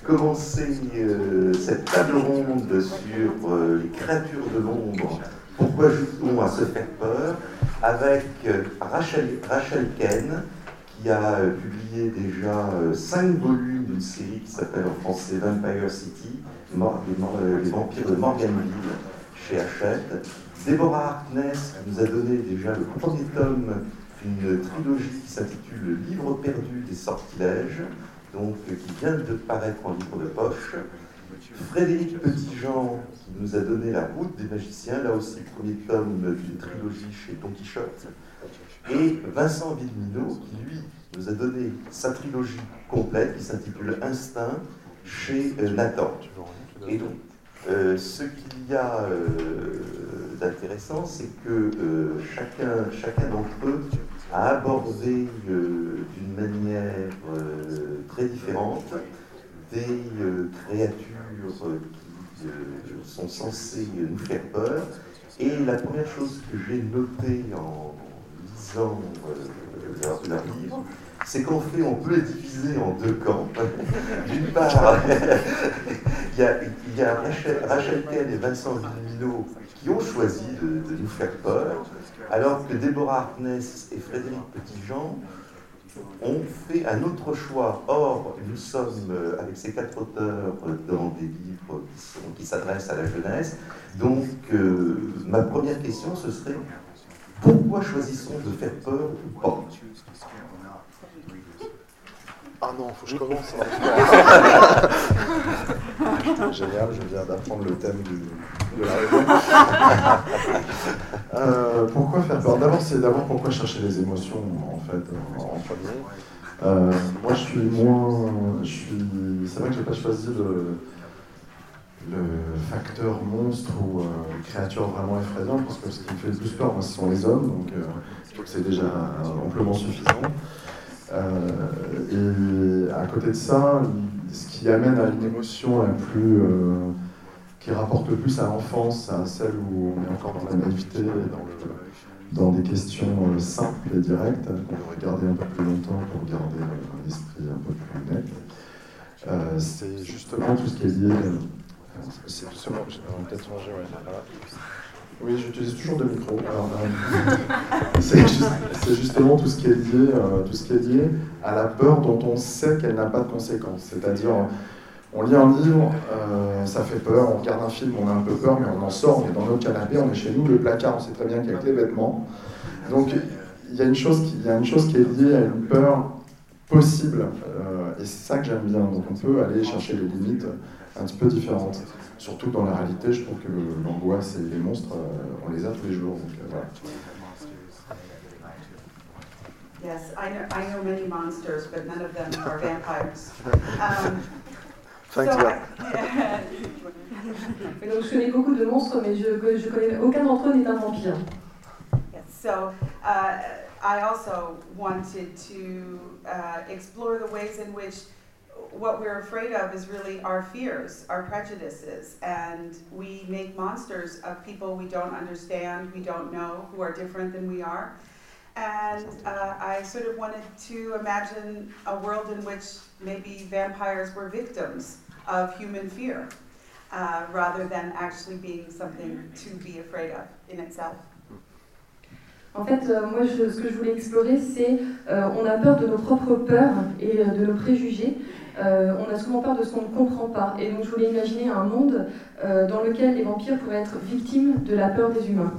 commencer cette table ronde sur les créatures de l'ombre. Pourquoi joue-t-on à se faire peur? Avec Rachel Ken, qui a publié déjà 5 volumes d'une série qui s'appelle en français Vampire City, les vampires de Morganville, chez Hachette. Deborah Harkness, qui nous a donné déjà le premier tome d'une trilogie qui s'intitule Le livre perdu des sortilèges, donc qui vient de paraître en livre de poche. Frédéric Petitjean, qui nous a donné La route des magiciens, là aussi premier tome d'une trilogie chez Don Quichotte. Et Vincent Villeminot, qui lui nous a donné sa trilogie complète, qui s'intitule Instinct, chez Nathan. Et donc, ce qu'il y a d'intéressant, c'est que chacun d'entre eux a abordé d'une manière très différente des créatures qui sont censées nous faire peur. Et la première chose que j'ai notée en lisant leur livre, c'est qu'en fait, on peut les diviser en 2 camps. D'une part, il y a Rachel Ken et Vincent Villeminot qui ont choisi de nous faire peur, alors que Deborah Harkness et Frédéric Petitjean ont fait un autre choix. Or, nous sommes, avec ces 4 auteurs, dans des livres qui s'adressent à la jeunesse. Donc, ma première question, ce serait: pourquoi choisissons de faire peur ou pas? Ah non, faut que je commence. Génial, je viens d'apprendre le thème de la réponse. Pourquoi faire peur? D'abord pourquoi chercher les émotions, en fait, en premier. Moi, c'est vrai que je n'ai pas choisi le facteur monstre ou créature vraiment effrayante, parce que ce qui me fait le plus peur, moi, ce sont les hommes, donc je trouve que c'est déjà amplement suffisant. Et à côté de ça, ce qui amène à une émotion qui rapporte le plus à l'enfance, à celle où on est encore dans la naïveté, dans des questions simples et directes, qu'on devrait garder un peu plus longtemps pour garder un esprit un peu plus net. C'est justement tout ce qui est lié. C'est justement. On va peut-être changer, ouais. Voilà. Oui, j'utilise toujours deux micros. C'est justement tout ce qui est lié à la peur dont on sait qu'elle n'a pas de conséquences. C'est-à-dire, on lit un livre, ça fait peur, on regarde un film, on a un peu peur, mais on en sort, on est dans notre canapé, on est chez nous, le placard, on sait très bien qu'il y a que les vêtements. Donc, il y a une chose qui est liée à une peur possible, et c'est ça que j'aime bien. Donc, on peut aller chercher les limites un petit peu différentes. Surtout dans la réalité, je trouve que l'angoisse et les monstres, on les a tous les jours. Donc, voilà. Yes, I know many monsters, but none of them are vampires. Thanks, Donc, je connais beaucoup de monstres, mais je connais aucun d'entre eux n'est un vampire. Yes, so I also wanted to explore the ways in which what we're afraid of is really our fears, our prejudices, and we make monsters of people we don't understand, we don't know, who are different than we are. And I sort of wanted to imagine a world in which maybe vampires were victims of human fear, rather than actually being something to be afraid of in itself. En fait, moi, ce que je voulais explorer, c'est on a peur de nos propres peurs et de nos préjugés. On a souvent peur de ce qu'on ne comprend pas. Et donc, je voulais imaginer un monde dans lequel les vampires pourraient être victimes de la peur des humains.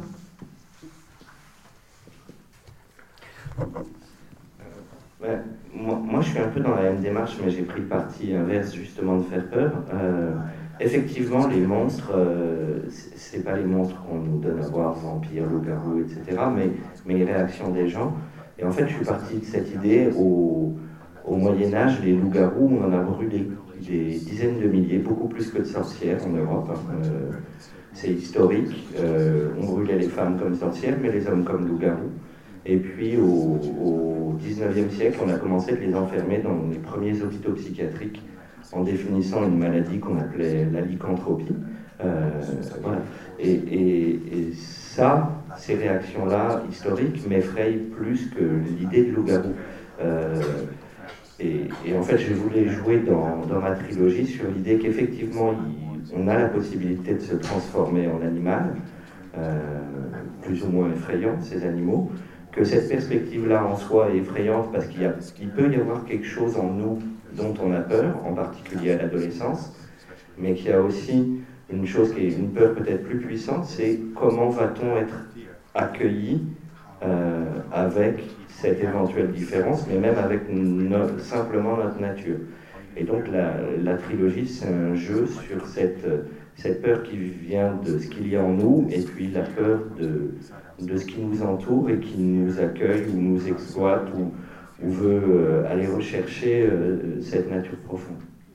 Moi, je suis un peu dans la même démarche, mais j'ai pris le parti inverse, justement, de faire peur. Effectivement, les monstres, c'est pas les monstres qu'on nous donne à voir, vampires, loups-garous, etc., mais les réactions des gens. Et en fait, je suis parti de cette idée au Moyen-Âge, les loups-garous, on en a brûlé des dizaines de milliers, beaucoup plus que de sorcières en Europe. C'est historique. On brûlait les femmes comme sorcières, mais les hommes comme loups-garous. Et puis, au 19e siècle, on a commencé de les enfermer dans les premiers hôpitaux psychiatriques en définissant une maladie qu'on appelait la lycanthropie. Voilà. Et ça, ces réactions-là, historiques, m'effrayent plus que l'idée de loup-garou. Et en fait, je voulais jouer dans ma trilogie sur l'idée qu'effectivement, on a la possibilité de se transformer en animal, plus ou moins effrayant, ces animaux, que cette perspective-là en soi est effrayante parce qu'il peut y avoir quelque chose en nous dont on a peur, en particulier à l'adolescence, mais qu'il y a aussi une chose qui est une peur peut-être plus puissante, c'est comment va-t-on être accueilli avec cette éventuelle différence, mais même avec simplement notre nature. Et donc la trilogie, c'est un jeu sur cette peur qui vient de ce qu'il y a en nous, et puis la peur de ce qui nous entoure et qui nous accueille ou nous exploite ou veut aller rechercher cette nature profonde.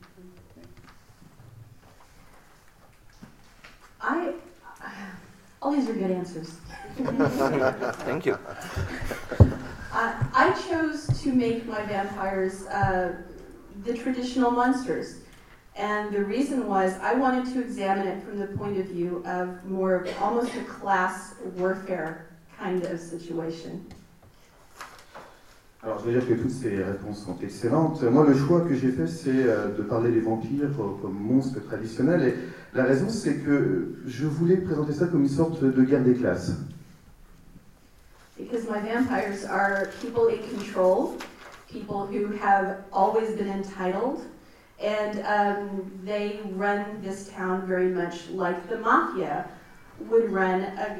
All these are good answers. Thank you. I chose to make my vampires the traditional monsters. And the reason was I wanted to examine it from the point of view of more almost a class warfare kind of situation. Alors, je veux dire que toutes ces réponses sont excellentes. Moi, le choix que j'ai fait, c'est de parler des vampires comme monstres traditionnels. Et la raison, c'est que je voulais présenter ça comme une sorte de guerre des classes. Because my vampires are people in control, people who have always been entitled, and they run this town very much like the mafia would run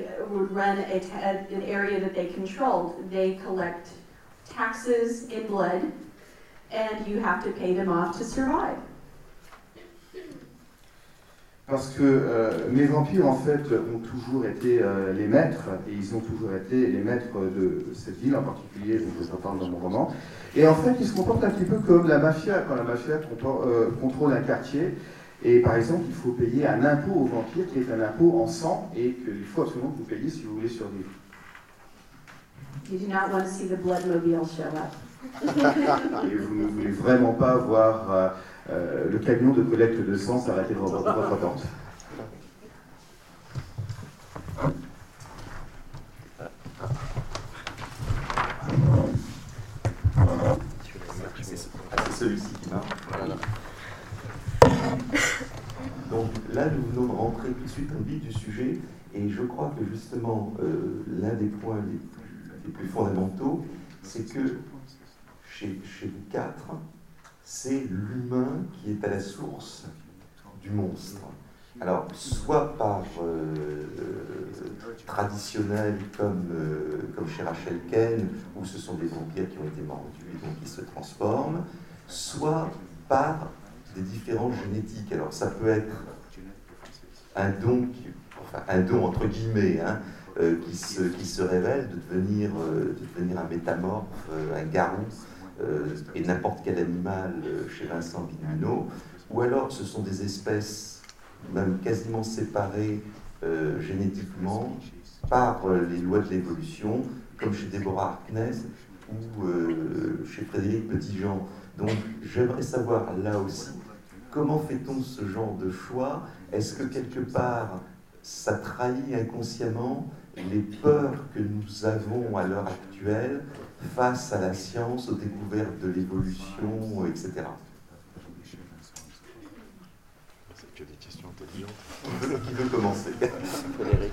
an area that they controlled. They collect taxes in blood, and you have to pay them off to survive. Parce que mes vampires, en fait, ont toujours été les maîtres, et ils ont toujours été les maîtres de cette ville en particulier, dont je parle dans mon roman. Et en fait, ils se comportent un petit peu comme la mafia, quand la mafia contrôle un quartier. Et par exemple, il faut payer un impôt aux vampires, qui est un impôt en sang, et qu'il faut absolument que vous payiez si vous voulez survivre. You do not want to see the Bloodmobile show up. Et vous ne voulez vraiment pas voir le camion de collecte de sang s'arrêter devant votre porte. C'est celui-ci qui marche. Voilà. Donc là, nous venons de rentrer tout de suite dans le vif du sujet, et je crois que justement, l'un des points les plus fondamentaux, c'est que chez les quatre, c'est l'humain qui est à la source du monstre. Alors, soit par traditionnel, comme chez Rachel Ken, où ce sont des vampires qui ont été mordus et donc qui se transforment, soit par des différences génétiques. Alors, ça peut être un don entre guillemets, hein, qui se révèle de devenir un métamorphe, un garou, et n'importe quel animal chez Vincent Villeminot, ou alors ce sont des espèces même quasiment séparées génétiquement par les lois de l'évolution, comme chez Deborah Harkness ou chez Frédéric Petitjean. Donc j'aimerais savoir là aussi, comment fait-on ce genre de choix? Est-ce que quelque part ça trahit inconsciemment les peurs que nous avons à l'heure actuelle face à la science, aux découvertes de l'évolution, etc. C'est que des questions intelligentes. Qui veut commencer? Frédéric.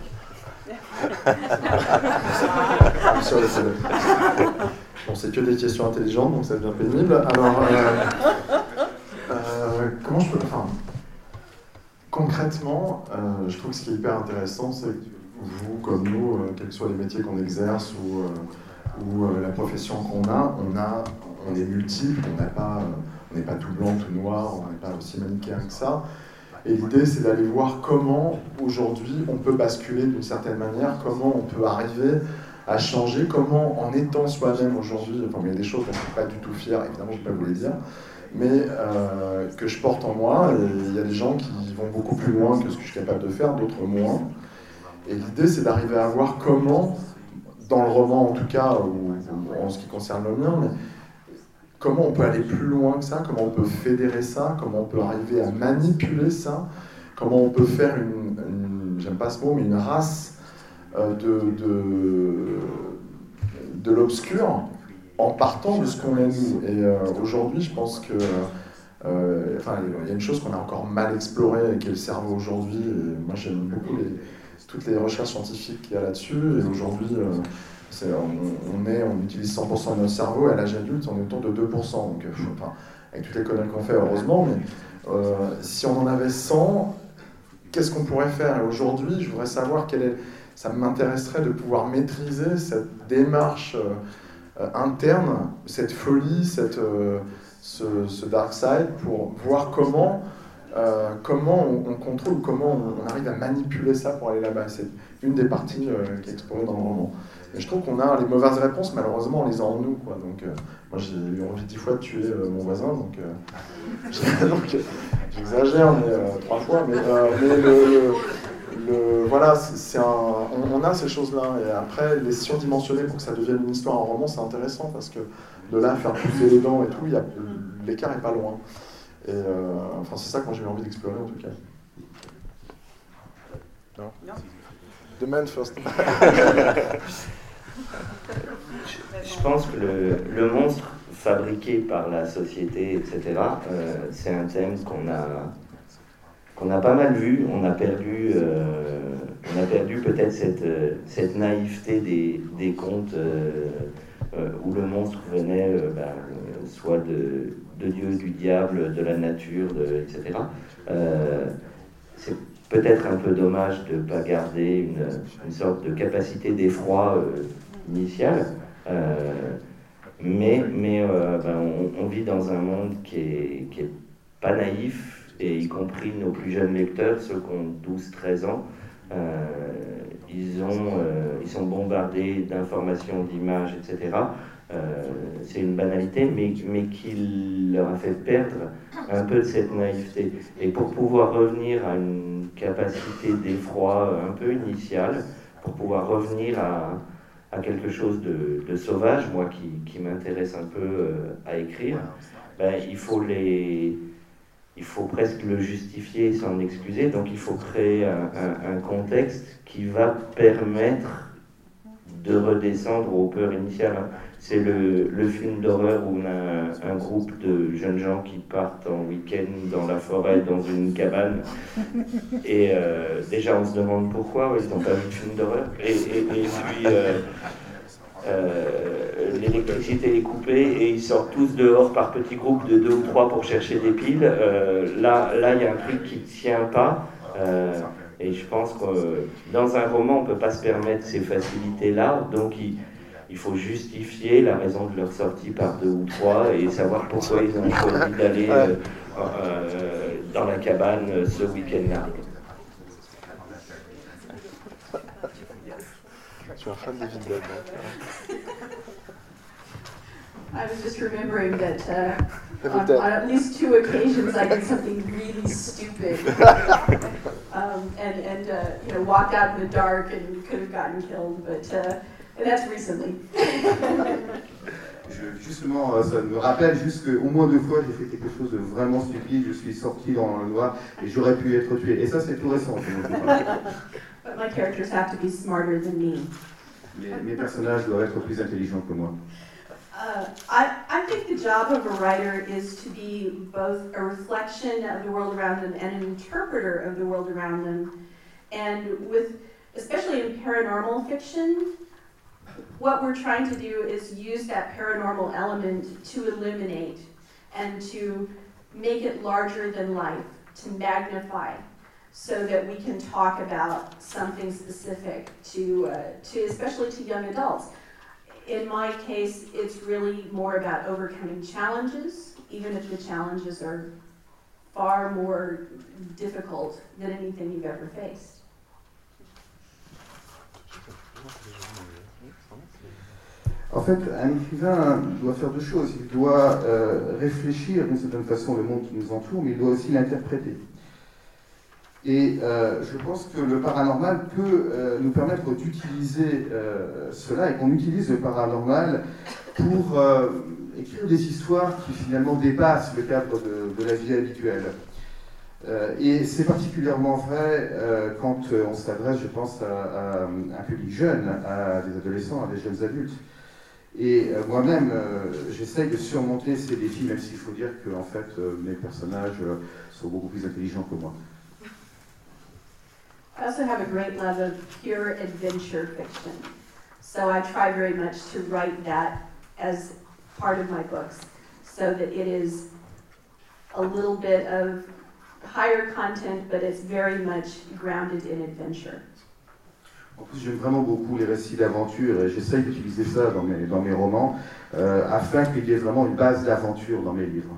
Sur les scènes. Bon, c'est que des questions intelligentes, donc ça devient pénible. Alors, comment je peux... Enfin, concrètement, je trouve que ce qui est hyper intéressant, c'est que vous, comme nous, quels que soient les métiers qu'on exerce ou la profession qu'on a, on est multiples, on n'est pas tout blanc, tout noir, on n'est pas aussi manichéen que ça. Et l'idée, c'est d'aller voir comment, aujourd'hui, on peut basculer d'une certaine manière, comment on peut arriver à changer, comment, en étant soi-même aujourd'hui, enfin, il y a des choses dont je ne suis pas du tout fier, évidemment, je ne vais pas vous les dire, mais que je porte en moi, et il y a des gens qui vont beaucoup plus loin que ce que je suis capable de faire, d'autres moins. Et l'idée, c'est d'arriver à voir comment, dans le roman en tout cas, ou en ce qui concerne le mien, mais comment on peut aller plus loin que ça, comment on peut fédérer ça, comment on peut arriver à manipuler ça, comment on peut faire j'aime pas ce mot, mais une race de l'obscur en partant de ce qu'on est nous. Et aujourd'hui, je pense que il y a une chose qu'on a encore mal explorée, qui est le cerveau aujourd'hui. Moi, j'aime beaucoup toutes les recherches scientifiques qu'il y a là-dessus. Et aujourd'hui, on utilise 100% de notre cerveau. Et à l'âge adulte, on est autour de 2%. Donc, avec toutes les conneries qu'on fait, heureusement. Mais si on en avait 100, qu'est-ce qu'on pourrait faire? Et aujourd'hui, je voudrais savoir ça m'intéresserait de pouvoir maîtriser cette démarche interne, cette folie, ce dark side, pour voir comment on contrôle, comment on arrive à manipuler ça pour aller là-bas. C'est une des parties qui est explorée dans le roman. Et je trouve qu'on a les mauvaises réponses, malheureusement, on les a en nous, quoi. Donc, moi, j'ai eu envie 10 fois de tuer mon voisin, donc j'exagère, mais 3 fois. Mais voilà, on a ces choses-là. Et après, les surdimensionner pour que ça devienne une histoire en roman, c'est intéressant, parce que de là, faire pousser les dents et tout, l'écart n'est pas loin. Et c'est ça que moi j'ai eu envie d'explorer, en tout cas. Non. The man first. Je pense que le monstre fabriqué par la société, etc., c'est un thème qu'on a pas mal vu. On a perdu peut-être cette naïveté des contes où le monstre venait soit de Dieu, du diable, de la nature, etc. C'est peut-être un peu dommage de ne pas garder une sorte de capacité d'effroi initiale, mais on vit dans un monde qui est pas naïf, et y compris nos plus jeunes lecteurs, ceux qui ont 12-13 ans, ils sont bombardés d'informations, d'images, etc. C'est une banalité, mais qui leur a fait perdre un peu de cette naïveté. Et pour pouvoir revenir à une capacité d'effroi un peu initiale, pour pouvoir revenir à quelque chose de sauvage, moi qui m'intéresse un peu à écrire, il faut presque le justifier sans l'excuser, donc il faut créer un contexte qui va permettre de redescendre aux peurs initiales. C'est le film d'horreur où on a un groupe de jeunes gens qui partent en week-end dans la forêt, dans une cabane, et déjà on se demande pourquoi, ils n'ont pas vu de film d'horreur, et puis l'électricité est coupée et ils sortent tous dehors par petits groupes de 2 ou 3 pour chercher des piles. Là, il y a un truc qui ne tient pas. Et je pense que dans un roman, on ne peut pas se permettre ces facilités-là. Donc, il faut justifier la raison de leur sortie par 2 ou 3 et savoir pourquoi ils ont choisi d'aller dans la cabane ce week-end-là. Tu es un fan des Villeneuve. I was just remembering that on at least 2 occasions I did something really stupid and walked out in the dark and could have gotten killed, but and that's recently. Justement, ça me rappelle juste qu'au moins 2 fois j'ai fait quelque chose de vraiment stupide, je suis sorti dans le noir et j'aurais pu être tué. Et ça c'est tout récent. But my characters have to be smarter than me. Mes personnages doivent être plus intelligents que moi. I think the job of a writer is to be both a reflection of the world around them and an interpreter of the world around them. And especially in paranormal fiction, what we're trying to do is use that paranormal element to illuminate and to make it larger than life, to magnify, so that we can talk about something specific to especially to young adults. In my case, it's really more about overcoming challenges, even if the challenges are far more difficult than anything you've ever faced. En fait, un écrivain doit faire 2 choses. Il doit réfléchir d'une certaine façon le monde qui nous entoure, mais il doit aussi l'interpréter. Et je pense que le paranormal peut nous permettre d'utiliser cela, et qu'on utilise le paranormal pour écrire des histoires qui finalement dépassent le cadre de la vie habituelle. Et c'est particulièrement vrai quand on s'adresse, je pense, à un public jeune, à des adolescents, à des jeunes adultes. Et moi-même, j'essaye de surmonter ces défis, même s'il faut dire que en fait, mes personnages sont beaucoup plus intelligents que moi. I also have a great love of pure adventure fiction. So I try very much to write that as part of my books, so that it is a little bit of higher content, but it's very much grounded in adventure. En plus, j'aime vraiment beaucoup les récits d'aventure et j'essaye d'utiliser ça dans mes romans afin qu'il y ait vraiment une base d'aventure dans mes livres.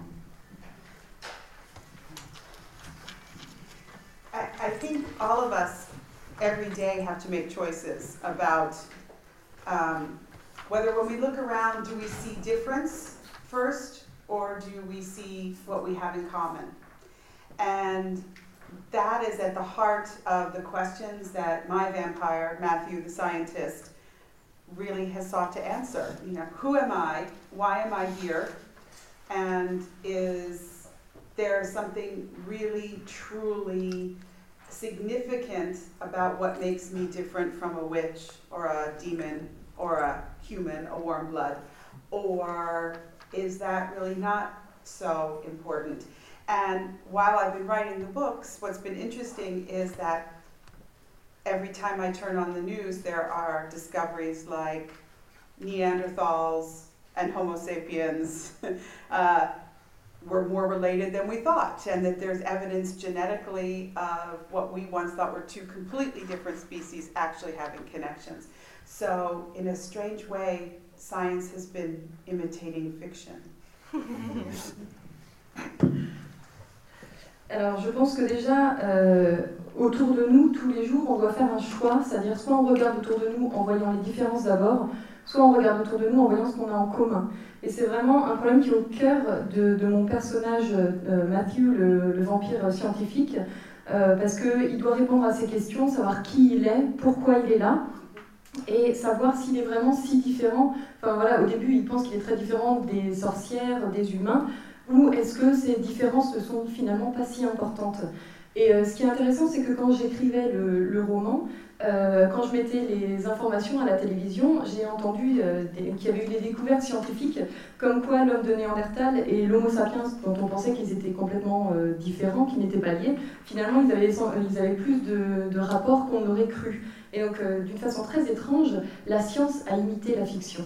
I think all of us every day have to make choices about whether when we look around, do we see difference first or do we see what we have in common? And that is at the heart of the questions that my vampire, Matthew the scientist, really has sought to answer. You know, who am I? Why am I here? And is there something really, truly significant about what makes me different from a witch or a demon or a human, a warm blood? Or is that really not so important? And while I've been writing the books, what's been interesting is that every time I turn on the news, there are discoveries like Neanderthals and Homo sapiens were more related than we thought, and that there's evidence genetically of what we once thought were two completely different species actually having connections. So in a strange way, science has been imitating fiction. Alors je pense que déjà, autour de nous, tous les jours, on doit faire un choix, c'est-à-dire soit on regarde autour de nous en voyant les différences d'abord, soit on regarde autour de nous en voyant ce qu'on a en commun. Et c'est vraiment un problème qui est au cœur de mon personnage, Matthew, le vampire scientifique, parce qu'il doit répondre à ces questions, savoir qui il est, pourquoi il est là, et savoir s'il est vraiment si différent. Enfin voilà, au début, il pense qu'il est très différent des sorcières, des humains, ou est-ce que ces différences ne sont finalement pas si importantes? Et ce qui est intéressant, c'est que quand j'écrivais le roman, quand je mettais les informations à la télévision, j'ai entendu qu'il y avait eu des découvertes scientifiques comme quoi l'homme de Néandertal et l'Homo sapiens, dont on pensait qu'ils étaient complètement différents, qu'ils n'étaient pas liés, finalement ils avaient plus de rapports qu'on aurait cru. Et donc d'une façon très étrange, la science a imité la fiction.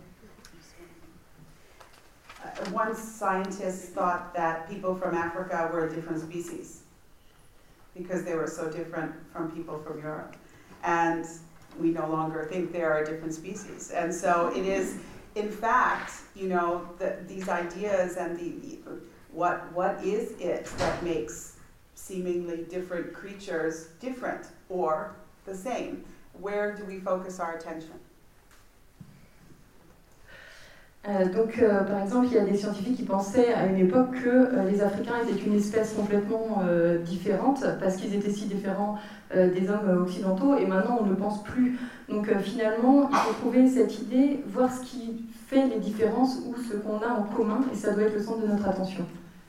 One scientist thought that people from Africa were a different species because they were so different from people from Europe. And we no longer think they are a different species. And so it is, in fact, you know, these ideas and what is it that makes seemingly different creatures different or the same? Where do we focus our attention? Par exemple, il y a des scientifiques qui pensaient à une époque que les Africains étaient une espèce complètement différente parce qu'ils étaient si différents des hommes occidentaux, et maintenant on ne pense plus. Donc finalement, il faut trouver cette idée, voir ce qui fait les différences ou ce qu'on a en commun, et ça doit être le centre de notre attention.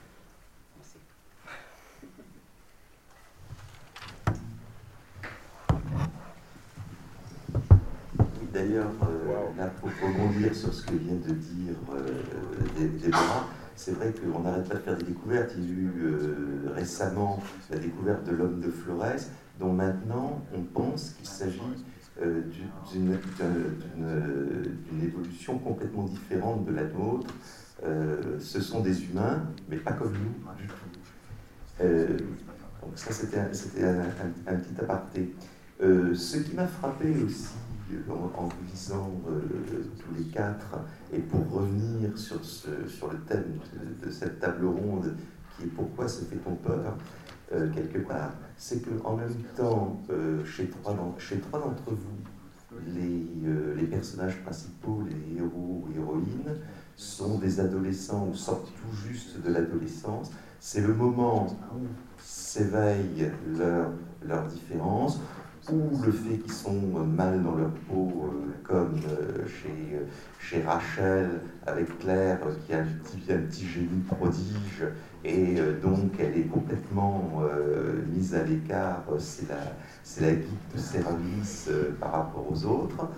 D'ailleurs, là, pour rebondir sur ce que vient de dire Déborah, c'est vrai qu'on n'arrête pas de faire des découvertes. Il y a eu récemment la découverte de l'homme de Flores, dont maintenant on pense qu'il s'agit d'une évolution complètement différente de la nôtre. Ce sont des humains, mais pas comme nous du tout. Donc ça, c'était un petit aparté. Ce qui m'a frappé aussi, en vous lisant tous les quatre, et pour revenir sur le thème de cette table ronde, qui est pourquoi se fait-on peur, quelque part, c'est qu'en même temps, chez trois d'entre vous, les personnages principaux, les héros ou héroïnes, sont des adolescents ou sortent tout juste de l'adolescence. C'est le moment où s'éveillent leurs différences, ou le fait qu'ils sont mal dans leur peau, comme chez Rachel, avec Claire, qui a un petit génie prodige, et donc elle est complètement mise à l'écart, c'est la guide de service par rapport aux autres.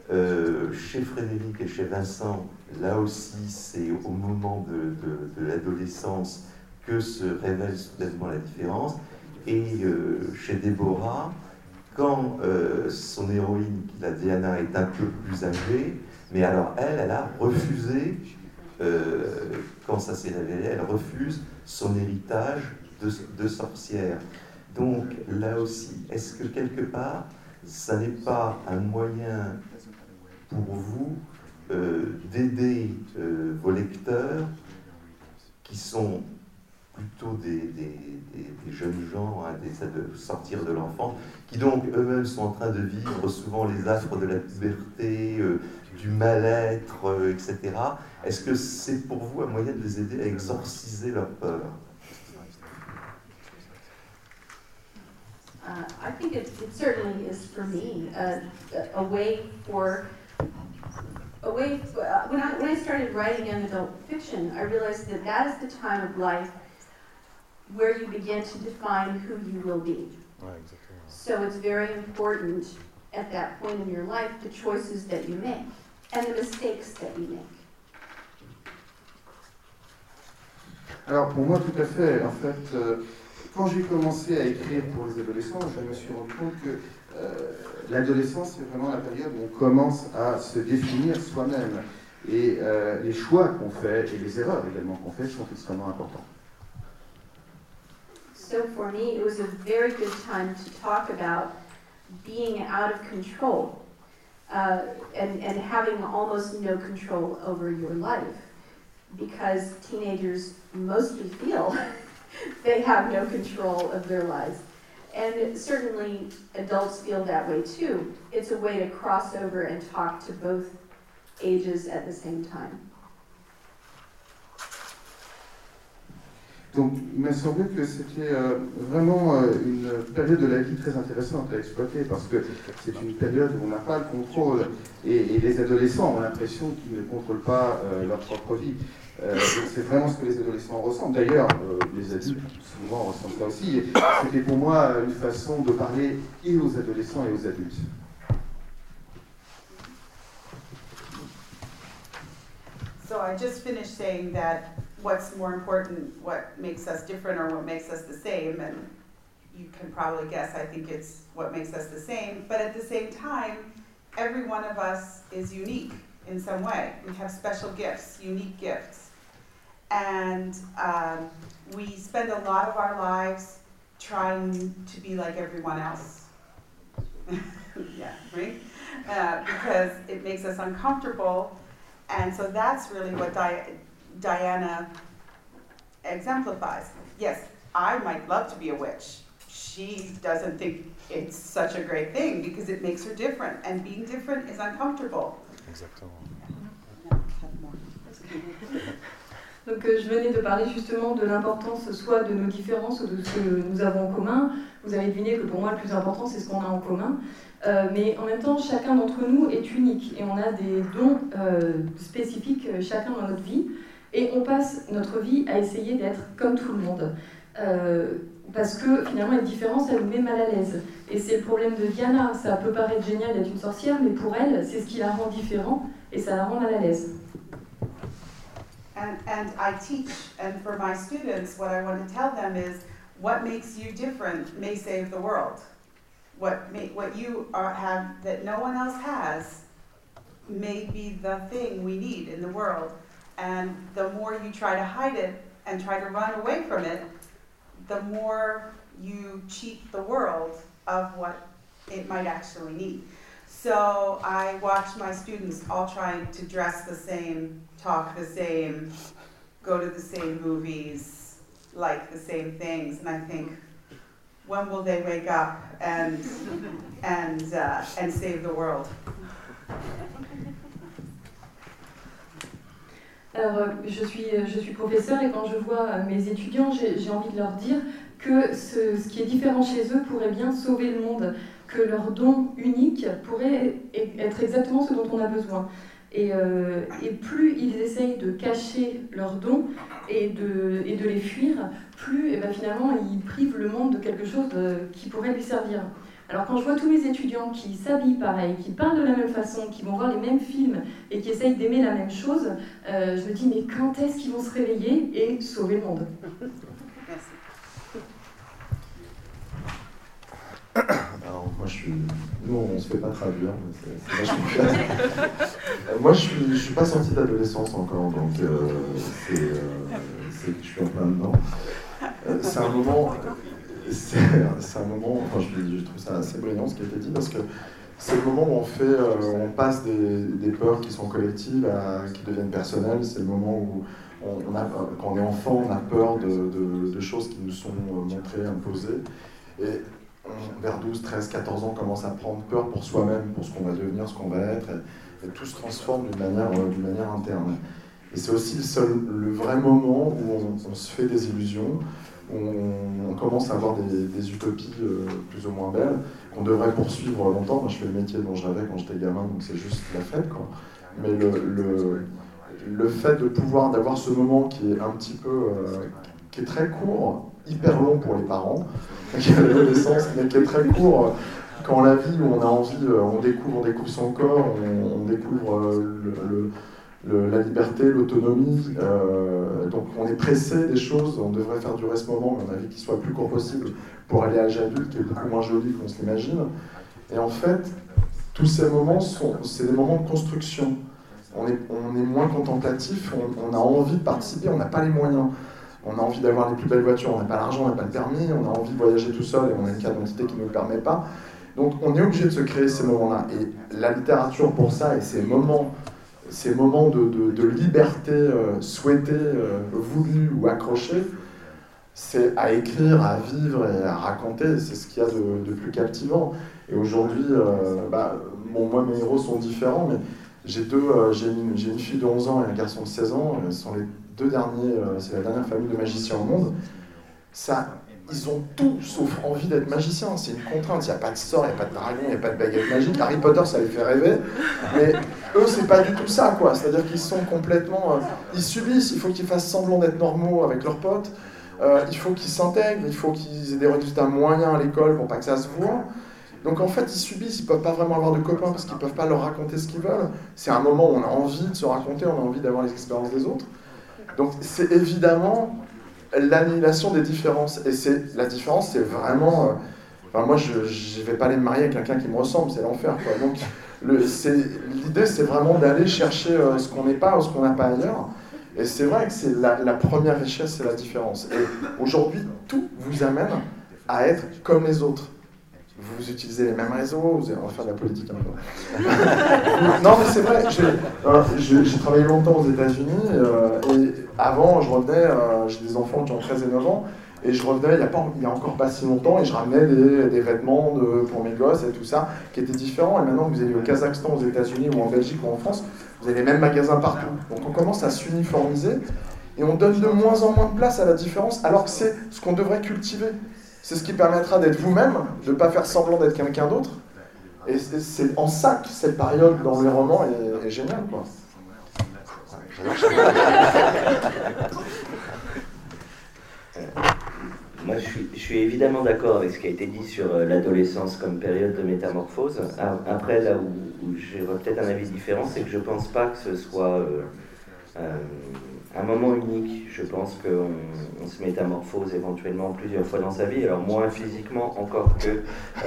Chez Frédéric et chez Vincent, là aussi, c'est au moment de l'adolescence que se révèle soudainement la différence. Et chez Déborah, quand son héroïne, la Diana, est un peu plus âgée, mais alors elle a refusé, quand ça s'est révélé, elle refuse son héritage de sorcière. Donc là aussi, est-ce que quelque part, ça n'est pas un moyen pour vous d'aider vos lecteurs qui sont plutôt des jeunes gens, hein, de sortir de l'enfant, qui donc eux-mêmes sont en train de vivre souvent les affres de la puberté, du mal-être, etc. Est-ce que c'est pour vous un moyen de les aider à exorciser leur peur? I think it certainly is for me a way for when I started writing young adult fiction, I realized that that is the time of life where you begin to define who you will be. So it's very important at that point in your life the choices that you make and the mistakes that you make. Alors pour moi tout à fait, en fait, quand j'ai commencé à écrire pour les adolescents, je me suis rendu compte que l'adolescence c'est vraiment la période où on commence à se définir soi-même et les choix qu'on fait et les erreurs également qu'on fait sont extrêmement importants. So for me, it was a very good time to talk about being out of control and having almost no control over your life, because teenagers mostly feel they have no control of their lives. And certainly adults feel that way too. It's a way to cross over and talk to both ages at the same time. Donc, il m'a semblé que c'était vraiment une période de la vie très intéressante à exploiter parce que c'est une période où on n'a pas le contrôle et les adolescents ont l'impression qu'ils ne contrôlent pas leur propre vie. C'est vraiment ce que les adolescents ressentent. D'ailleurs, les adultes souvent ressentent ça aussi. C'était pour moi une façon de parler et aux adolescents et aux adultes. So I just finished saying that what's more important, what makes us different or what makes us the same, and you can probably guess, I think it's what makes us the same, but at the same time, every one of us is unique in some way. We have special gifts, unique gifts, and we spend a lot of our lives trying to be like everyone else. Yeah, right? Because it makes us uncomfortable, and so that's really what Diana exemplifies. Yes, I might love to be a witch. She doesn't think it's such a great thing because it makes her different, and being different is uncomfortable. Exactement. Donc je venais de parler justement de l'importance soit de nos différences ou de ce que nous avons en commun. Vous avez deviné que pour moi le plus important c'est ce qu'on a en commun. Mais en même temps, chacun d'entre nous est unique et on a des dons spécifiques chacun dans notre vie. Et on passe notre vie à essayer d'être comme tout le monde. Parce que finalement, la différence, elle nous met mal à l'aise. Et c'est le problème de Diana. Ça peut paraître génial d'être une sorcière, mais pour elle, c'est ce qui la rend différente et ça la rend mal à l'aise. And I teach, and for my students, what I want to tell them is, what makes you different may save the world. What you have that no one else has may be the thing we need in the world. And the more you try to hide it and try to run away from it, the more you cheat the world of what it might actually need. So I watch my students all trying to dress the same, talk the same, go to the same movies, like the same things, and I think, when will they wake up and save the world? Alors, je suis professeure et quand je vois mes étudiants, j'ai envie de leur dire que ce qui est différent chez eux pourrait bien sauver le monde, que leur don unique pourrait être exactement ce dont on a besoin. Et plus ils essayent de cacher leurs dons et de les fuir, plus finalement ils privent le monde de quelque chose qui pourrait lui servir. Alors quand je vois tous mes étudiants qui s'habillent pareil, qui parlent de la même façon, qui vont voir les mêmes films et qui essayent d'aimer la même chose, je me dis mais quand est-ce qu'ils vont se réveiller et sauver le monde? Merci. Alors moi nous on se fait pas traduire, mais c'est vachement clair. Moi je suis pas sorti d'adolescence encore, donc je suis en plein dedans. C'est un moment, enfin je trouve ça assez brillant ce qui a été dit, parce que c'est le moment où on passe des peurs qui sont collectives qui deviennent personnelles. C'est le moment où quand on est enfant, on a peur de choses qui nous sont montrées, imposées. Et vers 12, 13, 14 ans, on commence à prendre peur pour soi-même, pour ce qu'on va devenir, ce qu'on va être. Et tout se transforme d'une manière interne. Et c'est aussi le vrai moment où on se fait des illusions, où on commence à avoir des utopies plus ou moins belles, qu'on devrait poursuivre longtemps. Moi, je fais le métier dont je rêvais quand j'étais gamin, donc c'est juste la fête, quoi. Mais le fait d'avoir ce moment qui est un petit peu, qui est très court, hyper long pour les parents, qui est l'adolescence, mais qui est très court quand la vie où on a envie, on découvre son corps, on découvre la liberté, l'autonomie, donc on est pressé des choses, on devrait faire durer ce moment, mais on a envie qu'il soit le plus court possible pour aller à l'âge adulte, qui est beaucoup moins joli qu'on se l'imagine. Et en fait, tous ces moments, c'est des moments de construction. On est moins contemplatif, on a envie de participer, on n'a pas les moyens. On a envie d'avoir les plus belles voitures, on n'a pas l'argent, on n'a pas le permis, on a envie de voyager tout seul et on a une carte d'identité qui ne nous le permet pas. Donc on est obligé de se créer ces moments-là. Et la littérature pour ça, et ces moments de liberté souhaitée, voulue ou accrochée, c'est à écrire, à vivre et à raconter, c'est ce qu'il y a de plus captivant. Et aujourd'hui, moi mes héros sont différents, mais j'ai une fille de 11 ans et un garçon de 16 ans, ce sont les deux derniers, c'est la dernière famille de magiciens au monde. Ils ont tout sauf envie d'être magiciens, c'est une contrainte, il n'y a pas de sort, il n'y a pas de dragon, il n'y a pas de baguette magique. Harry Potter ça les fait rêver, mais eux c'est pas du tout ça, quoi. C'est-à-dire qu'ils sont complètement, ils subissent, il faut qu'ils fassent semblant d'être normaux avec leurs potes, il faut qu'ils s'intègrent, il faut qu'ils aient des résultats moyens à l'école pour pas que ça se voit. Donc en fait ils subissent, ils peuvent pas vraiment avoir de copains parce qu'ils peuvent pas leur raconter ce qu'ils veulent. C'est un moment où on a envie de se raconter, on a envie d'avoir les expériences des autres. Donc c'est évidemment l'annihilation des différences. Et la différence, c'est vraiment... moi, je ne vais pas aller me marier avec quelqu'un qui me ressemble, c'est l'enfer, quoi. Donc l'idée, c'est vraiment d'aller chercher ce qu'on n'est pas ou ce qu'on n'a pas ailleurs. Et c'est vrai que c'est la première richesse, c'est la différence. Et aujourd'hui, tout vous amène à être comme les autres. Vous utilisez les mêmes réseaux, on va faire de la politique un peu. Non mais c'est vrai, j'ai travaillé longtemps aux États-Unis et avant je revenais, j'ai des enfants qui ont 13 et 9 ans et je revenais il y a encore pas si longtemps et je ramenais des vêtements pour mes gosses et tout ça qui étaient différents. Et maintenant que vous allez au Kazakhstan, aux États-Unis ou en Belgique ou en France, vous avez les mêmes magasins partout. Donc on commence à s'uniformiser et on donne de moins en moins de place à la différence alors que c'est ce qu'on devrait cultiver. C'est ce qui permettra d'être vous-même, de ne pas faire semblant d'être quelqu'un d'autre. Et c'est en ça que cette période dans les romans est géniale, quoi. Moi, je suis évidemment d'accord avec ce qui a été dit sur l'adolescence comme période de métamorphose. Après, là où j'aurais peut-être un avis différent, c'est que je ne pense pas que ce soit un moment unique. Je pense qu'on se métamorphose éventuellement plusieurs fois dans sa vie, alors moins physiquement encore que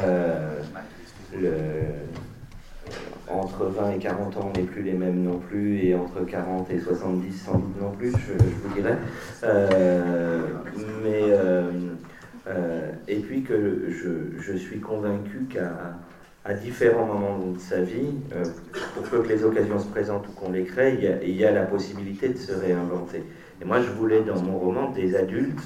entre 20 et 40 ans, on n'est plus les mêmes non plus, et entre 40 et 70 sans doute non plus, je vous dirais. Et puis que je suis convaincu qu'à différents moments de sa vie, pour peu que les occasions se présentent ou qu'on les crée, il y a la possibilité de se réinventer. Et moi, je voulais dans mon roman des adultes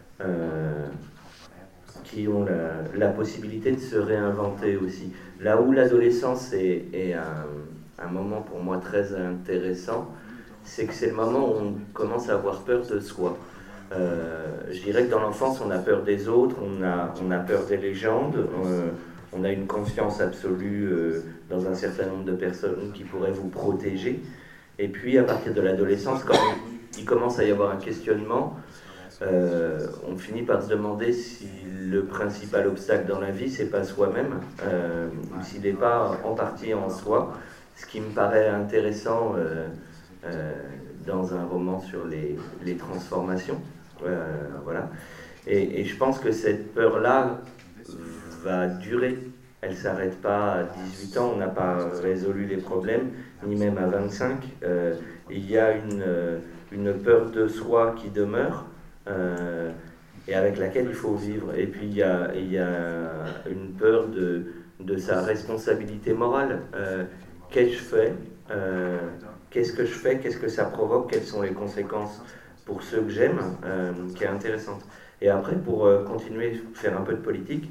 qui ont la possibilité de se réinventer aussi. Là où l'adolescence est un moment pour moi très intéressant, c'est que c'est le moment où on commence à avoir peur de soi. Je dirais que dans l'enfance, on a peur des autres, on a peur des légendes, on a une confiance absolue dans un certain nombre de personnes qui pourraient vous protéger. Et puis, à partir de l'adolescence, quand il commence à y avoir un questionnement, on finit par se demander si le principal obstacle dans la vie, c'est pas soi-même, ou s'il n'est pas en partie en soi, ce qui me paraît intéressant dans un roman sur les transformations. Voilà. Et je pense que cette peur-là va durer. Elle ne s'arrête pas à 18 ans, on n'a pas résolu les problèmes, ni même à 25. Il y a une peur de soi qui demeure, et avec laquelle il faut vivre. Et puis il y a une peur de sa responsabilité morale. Qu'est-ce que je fais Qu'est-ce que je fais? Qu'est-ce que ça provoque? Quelles sont les conséquences pour ceux que j'aime, qui est intéressante. Et après, pour continuer à faire un peu de politique,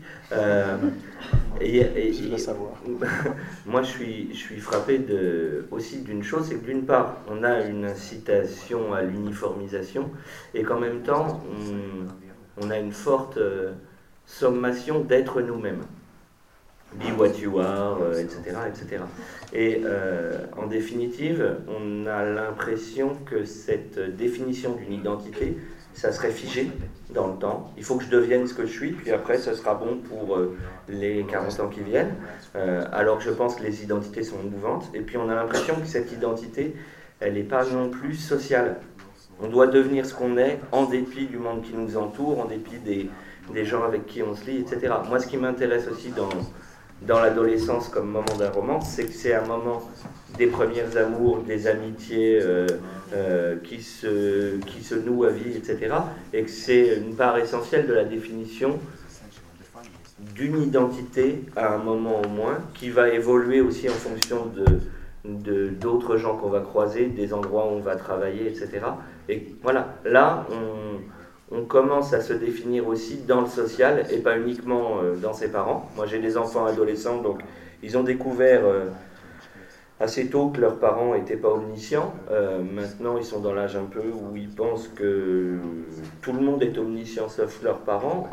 moi je suis frappé aussi d'une chose, c'est que d'une part, on a une incitation à l'uniformisation, et qu'en même temps, on a une forte sommation d'être nous-mêmes. Be what you are, etc., etc. Et en définitive, on a l'impression que cette définition d'une identité, ça serait figé dans le temps. Il faut que je devienne ce que je suis, puis après, ça sera bon pour les 40 ans qui viennent. Alors que je pense que les identités sont mouvantes. Et puis on a l'impression que cette identité, elle n'est pas non plus sociale. On doit devenir ce qu'on est en dépit du monde qui nous entoure, en dépit des gens avec qui on se lie, etc. Moi, ce qui m'intéresse aussi dans l'adolescence comme moment d'un roman, c'est que c'est un moment des premiers amours, des amitiés qui se nouent à vie, etc. Et que c'est une part essentielle de la définition d'une identité à un moment au moins, qui va évoluer aussi en fonction d'autres gens qu'on va croiser, des endroits où on va travailler, etc. Et voilà, là, on commence à se définir aussi dans le social et pas uniquement dans ses parents. Moi, j'ai des enfants adolescents, donc ils ont découvert assez tôt que leurs parents n'étaient pas omniscients. Maintenant, ils sont dans l'âge un peu où ils pensent que tout le monde est omniscient sauf leurs parents.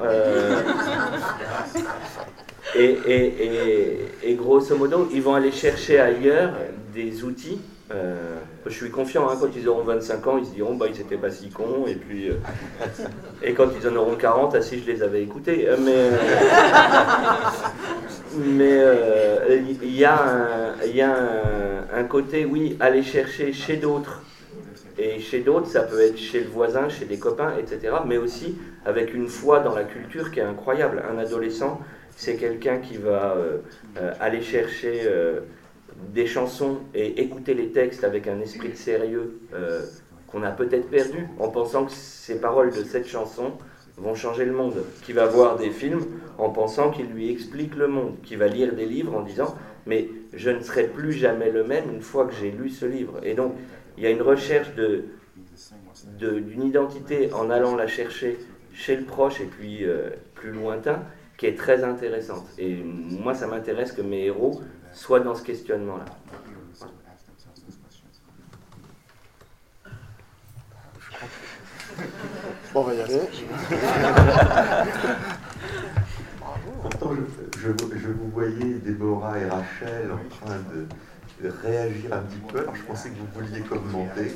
Et grosso modo, ils vont aller chercher ailleurs des outils. Je suis confiant, hein, quand ils auront 25 ans, ils se diront ils n'étaient pas si cons, et puis et quand ils en auront 40, si je les avais écoutés. Mais il y a un côté, oui, aller chercher chez d'autres. Et chez d'autres, ça peut être chez le voisin, chez des copains, etc. Mais aussi avec une foi dans la culture qui est incroyable. Un adolescent, c'est quelqu'un qui va aller chercher des chansons et écouter les textes avec un esprit de sérieux qu'on a peut-être perdu en pensant que ces paroles de cette chanson vont changer le monde, qui va voir des films en pensant qu'ils lui expliquent le monde, qui va lire des livres en disant « mais je ne serai plus jamais le même une fois que j'ai lu ce livre ». Et donc, il y a une recherche d'une identité en allant la chercher chez le proche et puis plus lointain, qui est très intéressante. Et moi, ça m'intéresse que mes héros soient dans ce questionnement-là. Bon, on va y aller. Pourtant, je vous voyais, Déborah et Rachel, en train de réagir un petit peu. Alors, je pensais que vous vouliez commenter.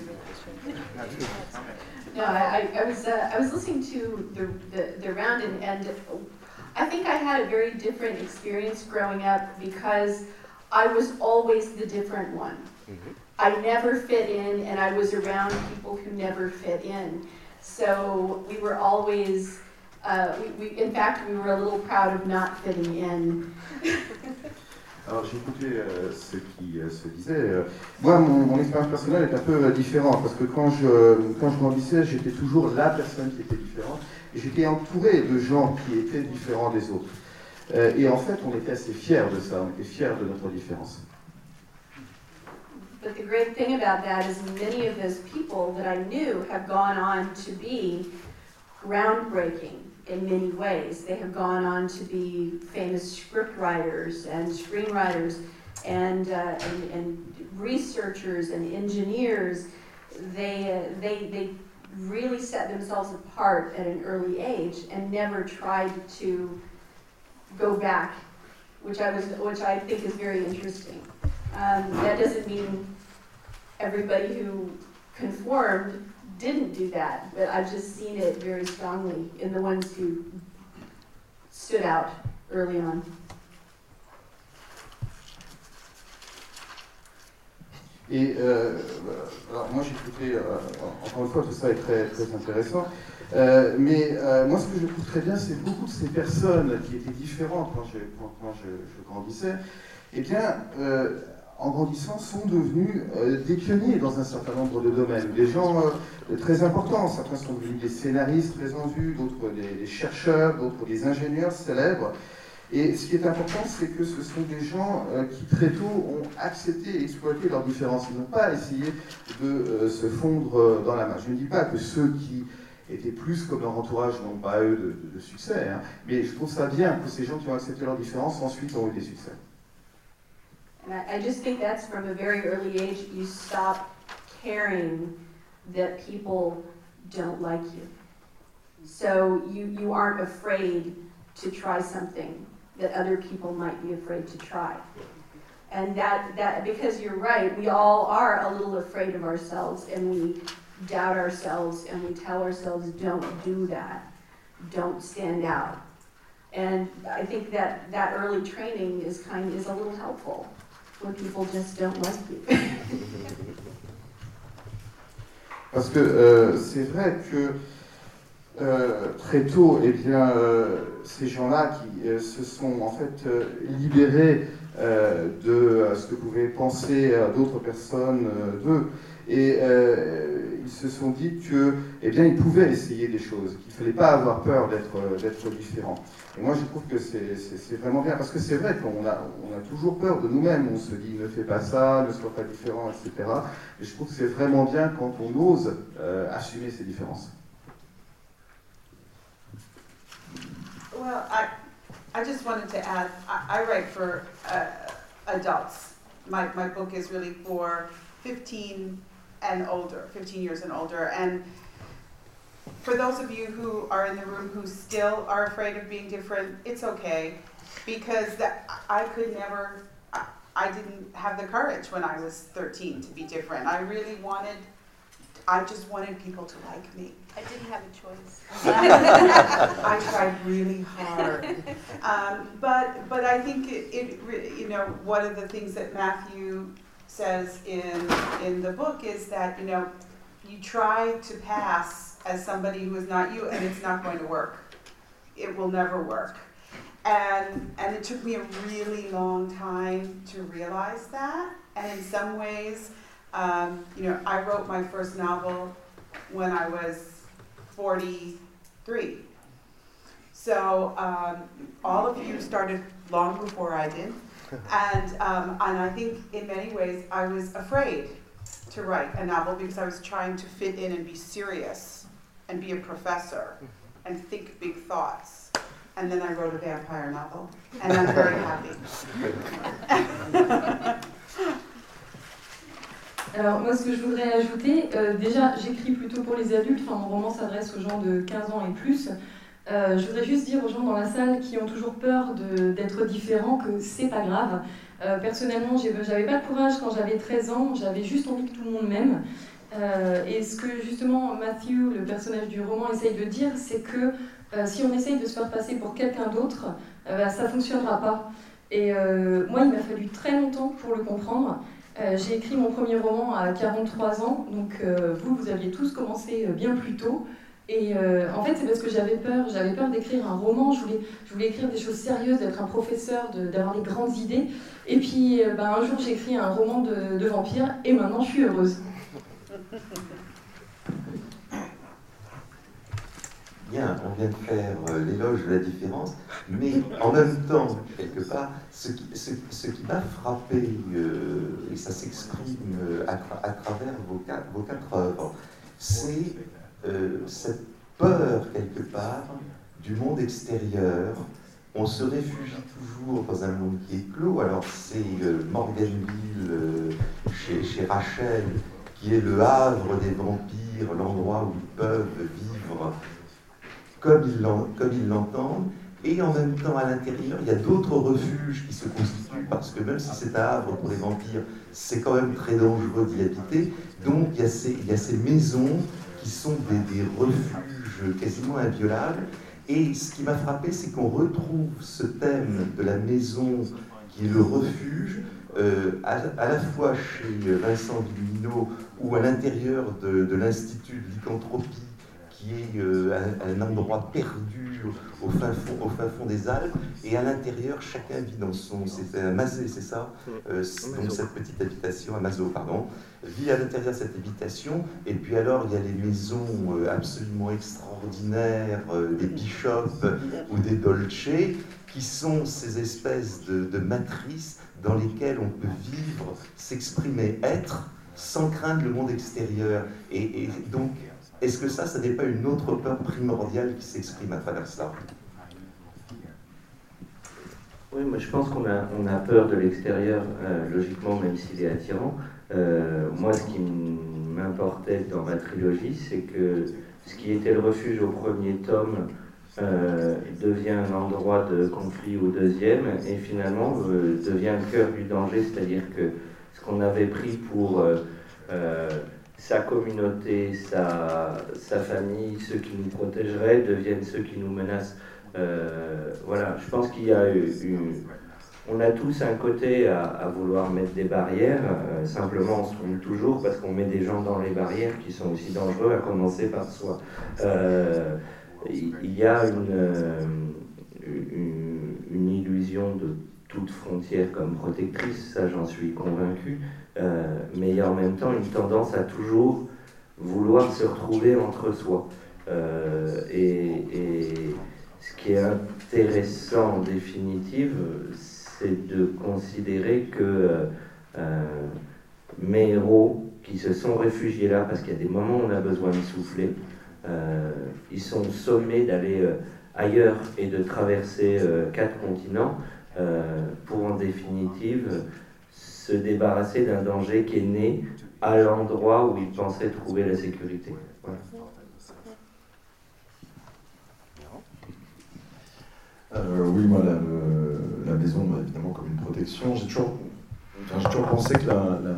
No, I was listening to the round, and I think I had a very different experience growing up because I was always the different one. I never fit in, and I was around people who never fit in. So we were always, in fact, we were a little proud of not fitting in. Alors j'ai écouté ce qui se disait. Moi, mon expérience personnelle est un peu différente parce que quand je grandissais, j'étais toujours la personne qui était différente et j'étais entouré de gens qui étaient différents des autres. Et en fait, on était assez fiers de ça, on était fiers de notre différence. But the great thing about that is many of those people that I knew have gone on to be groundbreaking in many ways. They have gone on to be famous script writers and screenwriters and researchers and engineers. They really set themselves apart at an early age and never tried to go back, which I think is very interesting. That doesn't mean everybody who conformed didn't do that, but I've just seen it very strongly in the ones who stood out early on. Et alors moi j'ai trouvé, encore une fois, tout ça est très, très intéressant, mais moi ce que je trouve très bien, c'est beaucoup de ces personnes qui étaient différentes quand je grandissais, eh bien, en grandissant, sont devenus des pionniers dans un certain nombre de domaines, des gens très importants. Certains sont devenus des scénaristes très en vue, d'autres des chercheurs, d'autres des ingénieurs célèbres. Et ce qui est important, c'est que ce sont des gens qui très tôt ont accepté et exploité leurs différences. Ils n'ont pas essayé de se fondre dans la masse. Je ne dis pas que ceux qui étaient plus comme leur entourage n'ont pas eux de succès, hein, mais je trouve ça bien que ces gens qui ont accepté leurs différences ensuite ont eu des succès. And I just think that's from a very early age, you stop caring that people don't like you. So you aren't afraid to try something that other people might be afraid to try. And that because you're right, we all are a little afraid of ourselves, and we doubt ourselves, and we tell ourselves, don't do that, don't stand out. And I think that early training is a little helpful when people just don't like you. Parce que c'est vrai que très tôt, eh bien, ces gens-là qui se sont en fait libérés de ce que pouvaient penser d'autres personnes d'eux, et ils se sont dit que, eh bien, ils pouvaient essayer des choses, qu'il ne fallait pas avoir peur d'être différent. Et moi, je trouve que c'est vraiment bien, parce que c'est vrai qu'on a toujours peur de nous-mêmes. On se dit, ne fais pas ça, ne sois pas différent, etc. Et je trouve que c'est vraiment bien quand on ose assumer ces différences. Well, I just wanted to add, I write for adults. My book is really for 15 and older, 15 years and older. And for those of you who are in the room who still are afraid of being different, it's okay, because I could never, I didn't have the courage when I was 13 to be different. I just wanted people to like me. I didn't have a choice. I tried really hard. But I think it you know, one of the things that Matthew says in the book is that, you know, you try to pass as somebody who is not you, and it's not going to work. It will never work. And it took me a really long time to realize that. And in some ways, you know, I wrote my first novel when I was 43. So all of you started long before I did. And I think in many ways I was afraid to write a novel because I was trying to fit in and be serious and be a professor and think big thoughts. And then I wrote a vampire novel, and I'm very happy. Alors moi ce que je voudrais ajouter, déjà j'écris plutôt pour les adultes, enfin mon roman s'adresse aux gens de 15 ans et plus. Je voudrais juste dire aux gens dans la salle qui ont toujours peur d'être différents que c'est pas grave. Personnellement, j'avais pas le courage quand j'avais 13 ans, j'avais juste envie que tout le monde m'aime. Et ce que justement Matthew, le personnage du roman, essaye de dire, c'est que si on essaye de se faire passer pour quelqu'un d'autre, ça fonctionnera pas. Et moi, il m'a fallu très longtemps pour le comprendre. J'ai écrit mon premier roman à 43 ans, donc vous aviez tous commencé bien plus tôt. Et en fait, c'est parce que j'avais peur d'écrire un roman, je voulais écrire des choses sérieuses, d'être un professeur, d'avoir des grandes idées. Et puis un jour, j'ai écrit un roman de vampire, et maintenant, je suis heureuse. Bien, on vient de faire l'éloge de la différence, mais en même temps, quelque part, ce qui m'a frappé, et ça s'exprime à travers vos quatre œuvres, c'est cette peur, quelque part, du monde extérieur. On se réfugie toujours dans un monde qui est clos. Alors c'est Morganville, chez Rachel, qui est le havre des vampires, l'endroit où ils peuvent vivre comme ils l'entendent, et en même temps à l'intérieur, il y a d'autres refuges qui se constituent, parce que même si c'est un havre pour les vampires, c'est quand même très dangereux d'y habiter. Donc il y a ces maisons qui qui sont des refuges quasiment inviolables. Et ce qui m'a frappé, c'est qu'on retrouve ce thème de la maison qui est le refuge, à la fois chez Vincent Villino ou à l'intérieur de l'Institut de lycanthropie, qui est un endroit perdu au fin fond des Alpes, et à l'intérieur, chacun vit dans son... C'est un Mazet, c'est ça, donc cette petite habitation, un Mazot, pardon, vit à l'intérieur de cette habitation, et puis alors il y a les maisons absolument extraordinaires, des Bishop ou des Dolce, qui sont ces espèces de matrices dans lesquelles on peut vivre, s'exprimer, être, sans craindre le monde extérieur. Et donc, est-ce que ça n'est pas une autre peur primordiale qui s'exprime à travers ça? Oui, moi je pense qu'on a peur de l'extérieur, logiquement, même s'il est attirant. Moi, ce qui m'importait dans ma trilogie, c'est que ce qui était le refuge au premier tome devient un endroit de conflit au deuxième, et finalement devient le cœur du danger, c'est-à-dire que ce qu'on avait pris pour sa communauté, sa famille, ceux qui nous protégeraient, deviennent ceux qui nous menacent. Voilà, je pense qu'il y a on a tous un côté à vouloir mettre des barrières, simplement on se trompe toujours parce qu'on met des gens dans les barrières qui sont aussi dangereux, à commencer par soi. Il y a une illusion de toute frontière comme protectrice, ça j'en suis convaincu, mais il y a en même temps une tendance à toujours vouloir se retrouver entre soi. Et ce qui est intéressant en définitive, c'est de considérer que mes héros qui se sont réfugiés là, parce qu'il y a des moments où on a besoin de souffler, ils sont sommés d'aller ailleurs et de traverser 4 continents pour en définitive se débarrasser d'un danger qui est né à l'endroit où ils pensaient trouver la sécurité. Voilà. Oui, moi, la maison, évidemment, comme une protection. J'ai toujours pensé que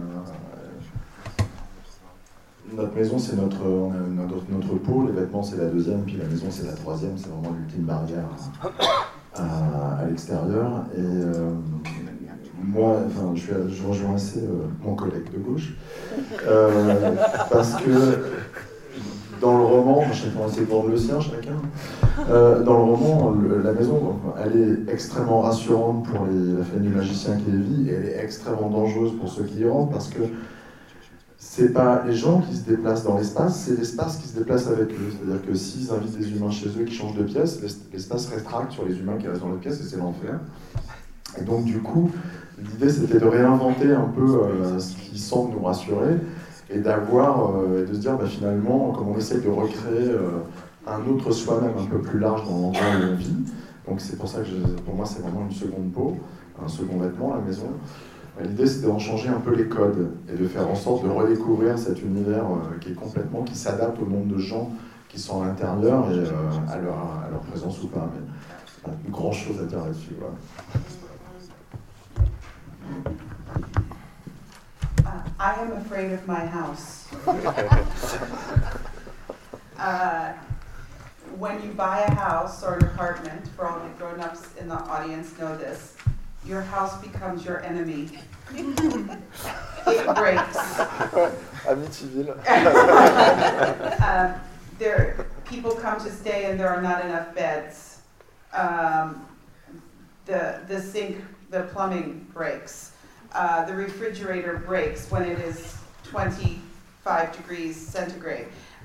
notre maison, c'est notre peau, les vêtements, c'est la deuxième, puis la maison, c'est la troisième. C'est vraiment l'ultime barrière à l'extérieur. Et moi, je rejoins assez mon collègue de gauche, parce que dans le roman, chacun essaie de vendre le sien, chacun. Dans le roman, la maison, elle est extrêmement rassurante pour la famille du magicien qui y vit, et elle est extrêmement dangereuse pour ceux qui y rentrent, parce que c'est pas les gens qui se déplacent dans l'espace, c'est l'espace qui se déplace avec eux. C'est-à-dire que s'ils invitent des humains chez eux qui changent de pièce, l'espace rétracte sur les humains qui restent dans la pièce, et c'est l'enfer. Et donc du coup, l'idée c'était de réinventer un peu ce qui semble nous rassurer, et de se dire finalement, comme on essaye de recréer un autre soi-même un peu plus large dans l'endroit où on vit. Donc c'est pour ça que pour moi c'est vraiment une seconde peau, un second vêtement, la maison. L'idée c'est d'en changer un peu les codes et de faire en sorte de redécouvrir cet univers qui s'adapte au nombre de gens qui sont à l'intérieur et à leur présence ou pas. Mais pas de grand chose à dire là-dessus. Voilà. I am afraid of my house. When you buy a house or an apartment, for all the grown-ups in the audience know this, your house becomes your enemy. It breaks. Amityville. People come to stay and there are not enough beds. The sink, the plumbing breaks. The refrigerator breaks when it is 25 degrees centigrade.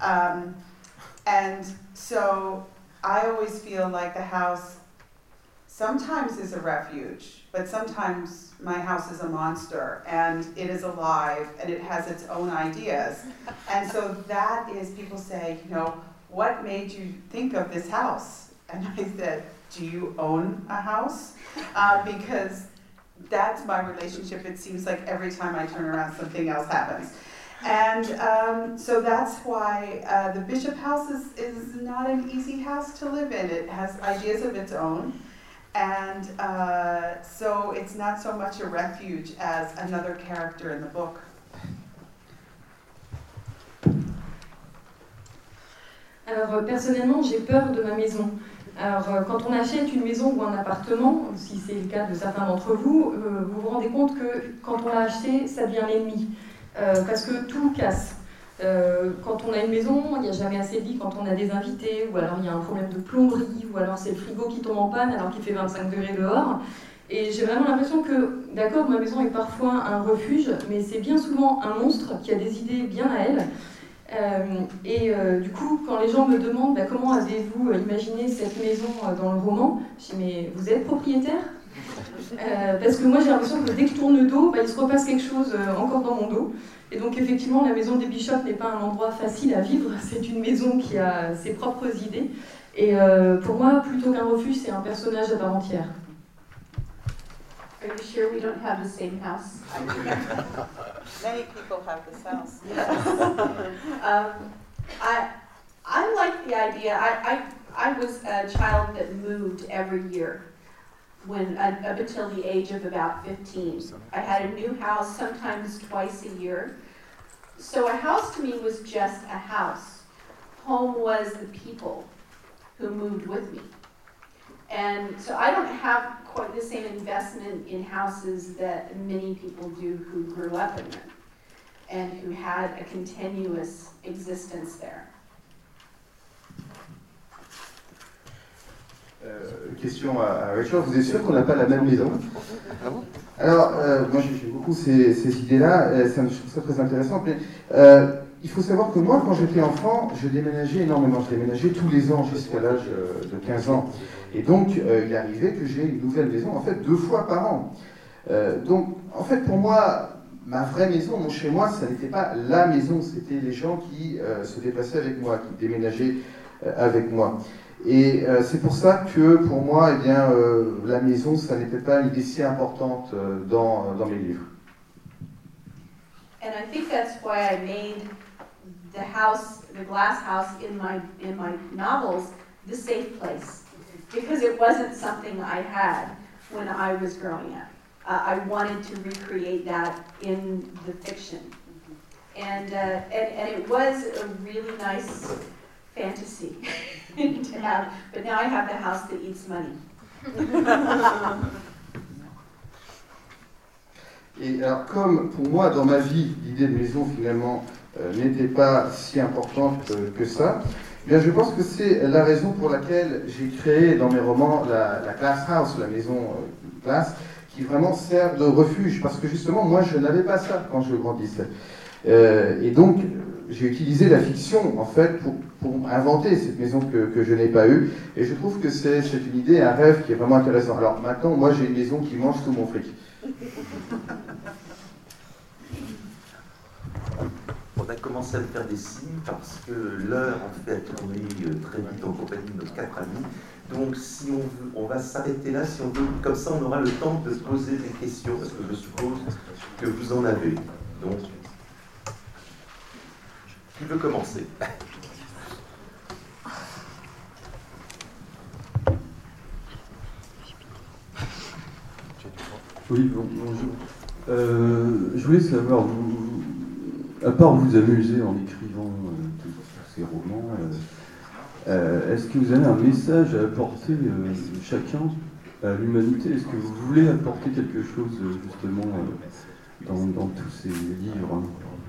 And so I always feel like the house sometimes is a refuge, but sometimes my house is a monster and it is alive and it has its own ideas. And so that is, people say, what made you think of this house? And I said, do you own a house? Because that's my relationship. It seems like every time I turn around, something else happens. And so that's why the Bishop House is not an easy house to live in. It has ideas of its own. And so it's not so much a refuge as another character in the book. Alors personnellement, j'ai peur de ma maison. Alors quand on achète une maison ou un appartement, si c'est le cas de certains d'entre vous, vous vous rendez compte que quand on l'a acheté, ça devient l'ennemi. Parce que tout casse. Quand on a une maison, il n'y a jamais assez de lit quand on a des invités, ou alors il y a un problème de plomberie, ou alors c'est le frigo qui tombe en panne alors qu'il fait 25 degrés dehors. Et j'ai vraiment l'impression que, d'accord, ma maison est parfois un refuge, mais c'est bien souvent un monstre qui a des idées bien à elle. Du coup, quand les gens me demandent comment avez-vous imaginé cette maison dans le roman, je dis mais vous êtes propriétaire ? Parce que moi j'ai l'impression que dès que je tourne le dos, il se repasse quelque chose encore dans mon dos. Et donc effectivement, la maison des Bishop n'est pas un endroit facile à vivre, c'est une maison qui a ses propres idées. Et pour moi, plutôt qu'un refuge, c'est un personnage à part entière. Are you sure we don't have the same house? Many people have this house. I like the idea. I was a child that moved every year when up until the age of about 15. I had a new house sometimes twice a year. So a house to me was just a house. Home was the people who moved with me. And so I don't have quite the same investment in houses that many people do who grew up in them and who had a continuous existence there. Question à Rachel, vous êtes sûr qu'on n'a pas la même maison? Alors, moi j'ai beaucoup ces idées-là, je trouve ça très intéressant. Mais, il faut savoir que moi, quand j'étais enfant, je déménageais énormément. Je déménageais tous les ans jusqu'à l'âge de 15 ans. Et donc, il arrivait que j'ai une nouvelle maison, en fait, 2 fois par an. Donc, en fait, pour moi, ma vraie maison, mon chez-moi, ça n'était pas la maison, c'était les gens qui se déplaçaient avec moi, qui déménageaient avec moi. Et c'est pour ça que, pour moi, eh bien, la maison, ça n'était pas une idée si importante dans mes livres. And I think that's why I made the house, the glass house in my novels, the safe place. Because it wasn't something I had when I was growing up. I wanted to recreate that in the fiction. And it was a really nice fantasy to have, but now I have the house that eats money. Et alors, comme pour moi, dans ma vie, l'idée de maison, finalement, n'était pas si importante que ça, eh bien, je pense que c'est la raison pour laquelle j'ai créé dans mes romans la glass house, la maison glace, qui vraiment sert de refuge, parce que justement, moi, je n'avais pas ça quand je grandissais. Et donc, j'ai utilisé la fiction, en fait, pour inventer cette maison que je n'ai pas eue, et je trouve que c'est une idée, un rêve qui est vraiment intéressant. Alors maintenant, moi, j'ai une maison qui mange tout mon fric. On a commencé à me faire des signes parce que l'heure en fait a tourné très vite en compagnie de nos 4 amis. Donc si on veut, on va s'arrêter là, si on veut, comme ça on aura le temps de se poser des questions, parce que je suppose que vous en avez. Donc, qui veut commencer? Oui, bonjour. Je voulais savoir, vous, à part vous amuser en écrivant tous ces romans, est-ce que vous avez un message à apporter chacun à l'humanité? Est-ce que vous voulez apporter quelque chose justement dans tous ces livres?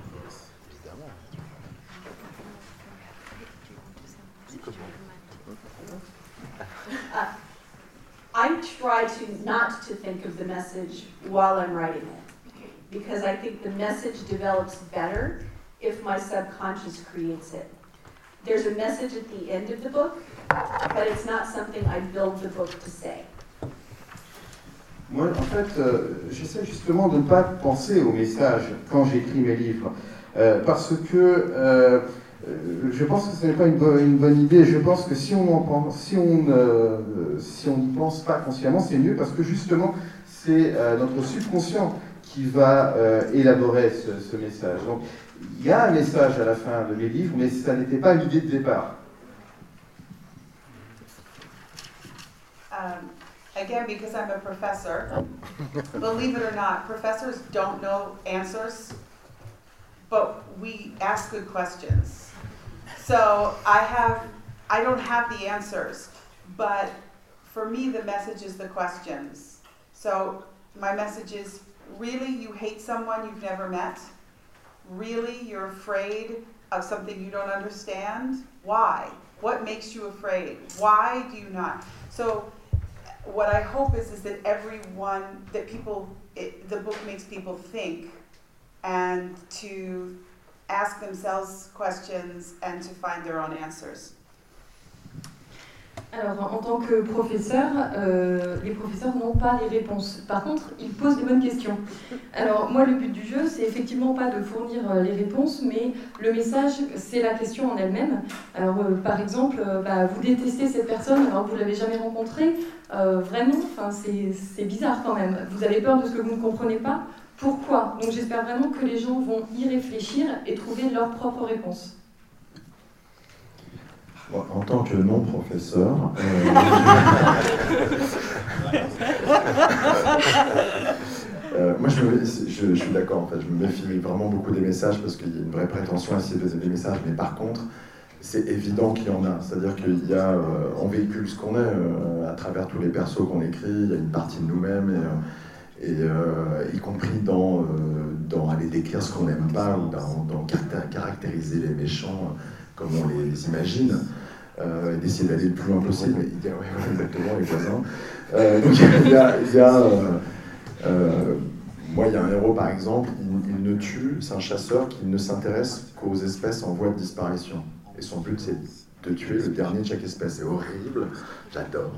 I try not to think of the message while I'm writing it, because I think the message develops better if my subconscious creates it. There's a message at the end of the book, but it's not something I build the book to say. Moi, en fait, j'essaie justement de ne pas penser au message quand j'écris mes livres, parce que je pense que ce n'est pas une bonne idée. Je pense que si on n'y pense pas consciemment, c'est mieux, parce que justement, c'est notre subconscient qui va élaborer ce message. Donc, il y a un message à la fin de mes livres, mais ça n'était pas l'idée de départ. Again, because I'm a professor, believe it or not, professors don't know answers, but we ask good questions. So I don't have the answers, but for me the message is the questions. So my message is, really you hate someone you've never met? Really you're afraid of something you don't understand? Why? What makes you afraid? Why do you not? So what I hope is that everyone, that people, the book makes people think and to ask themselves questions and to find their own answers. Alors, en tant que professeur, les professeurs n'ont pas les réponses. Par contre, ils posent les bonnes questions. Alors, moi, le but du jeu, c'est effectivement pas de fournir les réponses, mais le message, c'est la question en elle-même. Alors, par exemple, vous détestez cette personne, alors vous l'avez jamais rencontrée. Vraiment, c'est bizarre quand même. Vous avez peur de ce que vous ne comprenez pas. Pourquoi? Donc, j'espère vraiment que les gens vont y réfléchir et trouver leur propre réponse. En tant que non-professeur, moi je suis d'accord, en fait, je me méfie vraiment beaucoup des messages parce qu'il y a une vraie prétention à essayer de donner des messages, mais par contre, c'est évident qu'il y en a. C'est-à-dire qu'il y a, on véhicule ce qu'on est à travers tous les persos qu'on écrit, il y a une partie de nous-mêmes, y compris dans aller décrire ce qu'on n'aime pas ou dans caractériser les méchants comme on les imagine, d'essayer d'aller le plus loin possible. Il y a, ouais, exactement, les voisins. Donc moi, il y a un héros, par exemple, il ne tue, c'est un chasseur qui ne s'intéresse qu'aux espèces en voie de disparition. Et son but, c'est de tuer le dernier de chaque espèce. C'est horrible, j'adore.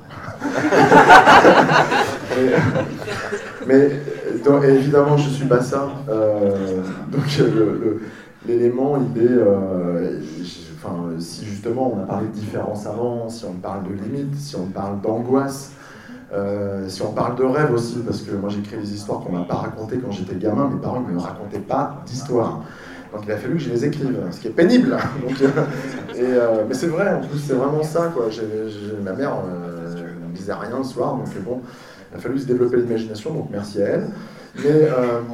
mais donc, évidemment, je suis pas ça. Donc, l'élément, il est... si justement on a parlé de différence avant, si on parle de limites, si on parle d'angoisse, si on parle de rêve aussi, parce que moi j'écris des histoires qu'on m'a pas racontées quand j'étais gamin, mes parents ne me racontaient pas d'histoires. Donc il a fallu que je les écrive, ce qui est pénible. Donc, mais c'est vrai, en plus c'est vraiment ça, quoi. Ma mère ne disait rien le soir, donc bon, il a fallu se développer l'imagination, donc merci à elle. Mais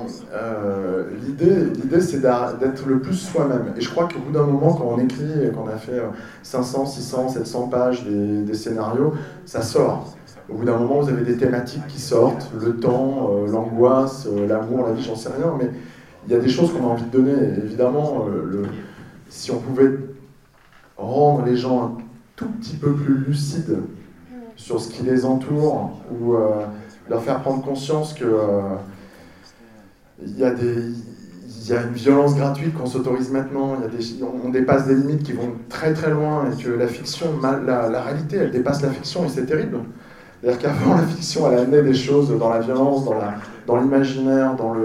l'idée c'est d'être le plus soi-même. Et je crois qu'au bout d'un moment, quand on écrit et qu'on a fait 500, 600, 700 pages des scénarios, ça sort. Au bout d'un moment, vous avez des thématiques qui sortent, le temps, l'angoisse, l'amour, la vie, j'en sais rien, mais il y a des choses qu'on a envie de donner. Et évidemment, si on pouvait rendre les gens un tout petit peu plus lucides sur ce qui les entoure, ou leur faire prendre conscience que il y a une violence gratuite qu'on s'autorise maintenant, on dépasse des limites qui vont très très loin, et que la fiction, la réalité, elle dépasse la fiction, et c'est terrible. C'est-à-dire qu'avant, la fiction, elle amenait des choses dans la violence, dans l'imaginaire, dans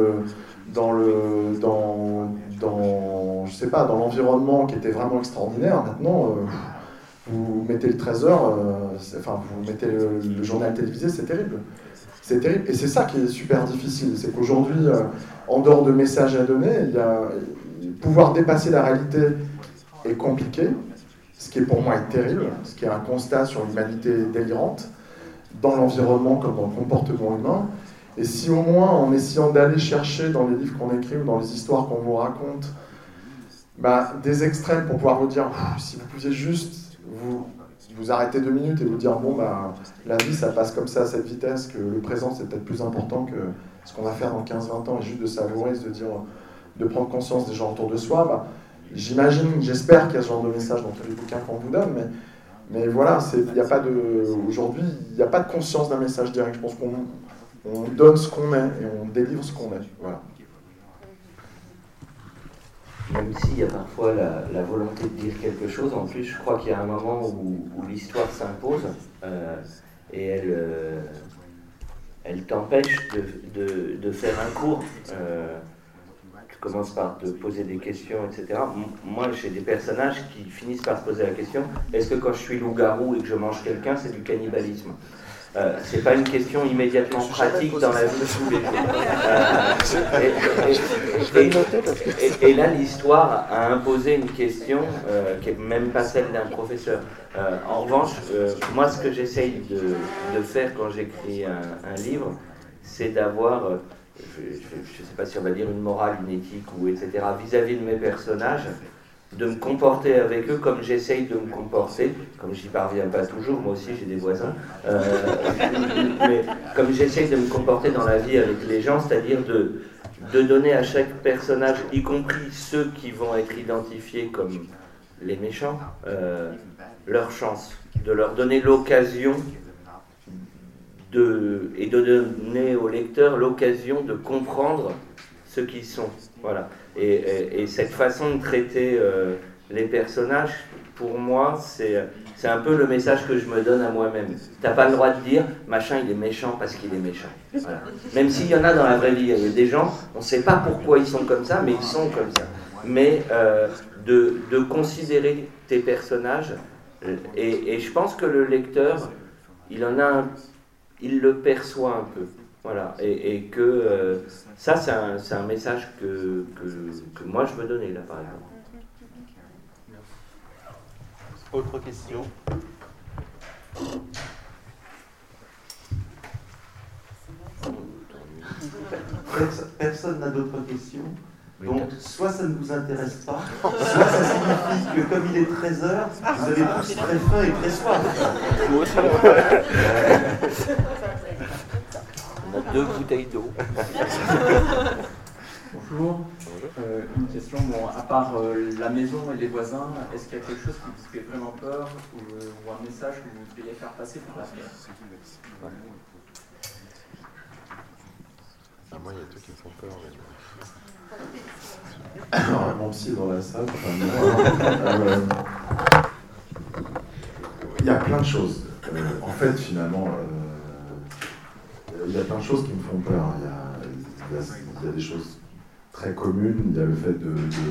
je sais pas, dans l'environnement qui était vraiment extraordinaire. Maintenant, vous mettez le 13h, vous mettez le journal télévisé, c'est terrible. C'est terrible, et c'est ça qui est super difficile, c'est qu'aujourd'hui, en dehors de messages à donner, pouvoir dépasser la réalité est compliqué, ce qui est pour moi est terrible, ce qui est un constat sur l'humanité délirante, dans l'environnement comme dans le comportement humain. Et si au moins, en essayant d'aller chercher dans les livres qu'on écrit ou dans les histoires qu'on vous raconte, des extrêmes pour pouvoir vous dire, si vous pouviez juste vous arrêter 2 minutes et vous dire, la vie ça passe comme ça à cette vitesse, que le présent c'est peut-être plus important que ce qu'on va faire dans 15-20 ans, et juste de savourer, de prendre conscience des gens autour de soi, j'espère qu'il y a ce genre de message dans tous les bouquins qu'on vous donne, mais voilà, aujourd'hui, il n'y a pas de conscience d'un message direct. Je pense qu'on donne ce qu'on est et on délivre ce qu'on est. Voilà. Même s'il y a parfois la volonté de dire quelque chose, en plus, je crois qu'il y a un moment où l'histoire s'impose et elle t'empêche de faire un cours. Tu commences par te poser des questions, etc. Moi, j'ai des personnages qui finissent par se poser la question, est-ce que quand je suis loup-garou et que je mange quelqu'un, c'est du cannibalisme? C'est pas une question immédiatement pratique dans la vie de tous les jours. Et là, l'histoire a imposé une question qui n'est même pas celle d'un professeur. En revanche, moi, ce que j'essaye de faire quand j'écris un livre, c'est d'avoir, je ne sais pas si on va dire une morale, une éthique, etc., vis-à-vis de mes personnages, de me comporter avec eux comme j'essaye de me comporter, comme j'y parviens pas toujours, moi aussi j'ai des voisins, mais comme j'essaye de me comporter dans la vie avec les gens, c'est-à-dire de donner à chaque personnage, y compris ceux qui vont être identifiés comme les méchants, leur chance, de leur donner l'occasion et de donner au lecteur l'occasion de comprendre ce qu'ils sont. Voilà. Et cette façon de traiter les personnages, pour moi, c'est un peu le message que je me donne à moi-même. T'as pas le droit de dire machin il est méchant parce qu'il est méchant. Voilà. Même s'il y en a dans la vraie vie, il y a des gens, on ne sait pas pourquoi ils sont comme ça, mais ils sont comme ça. Mais de considérer tes personnages, et je pense que le lecteur, il le perçoit un peu. Voilà, et que ça, c'est un message que moi je veux donner là, par exemple. Autre question? Personne n'a d'autres questions? Donc, soit ça ne vous intéresse pas, soit ça signifie que comme il est 13h, vous avez tous très faim et très soif. On a 2 bouteilles d'eau. Bonjour. Une question, bon, à part la maison et les voisins, est-ce qu'il y a quelque chose qui vous fait vraiment peur ou un message que vous voudriez faire passer pour la paix? Moi, il y a trucs qui me font peur. Alors, mon psy dans la salle, il y a plein de choses. En fait, finalement, il y a plein de choses qui me font peur. Il y a des choses très communes. Il y a le fait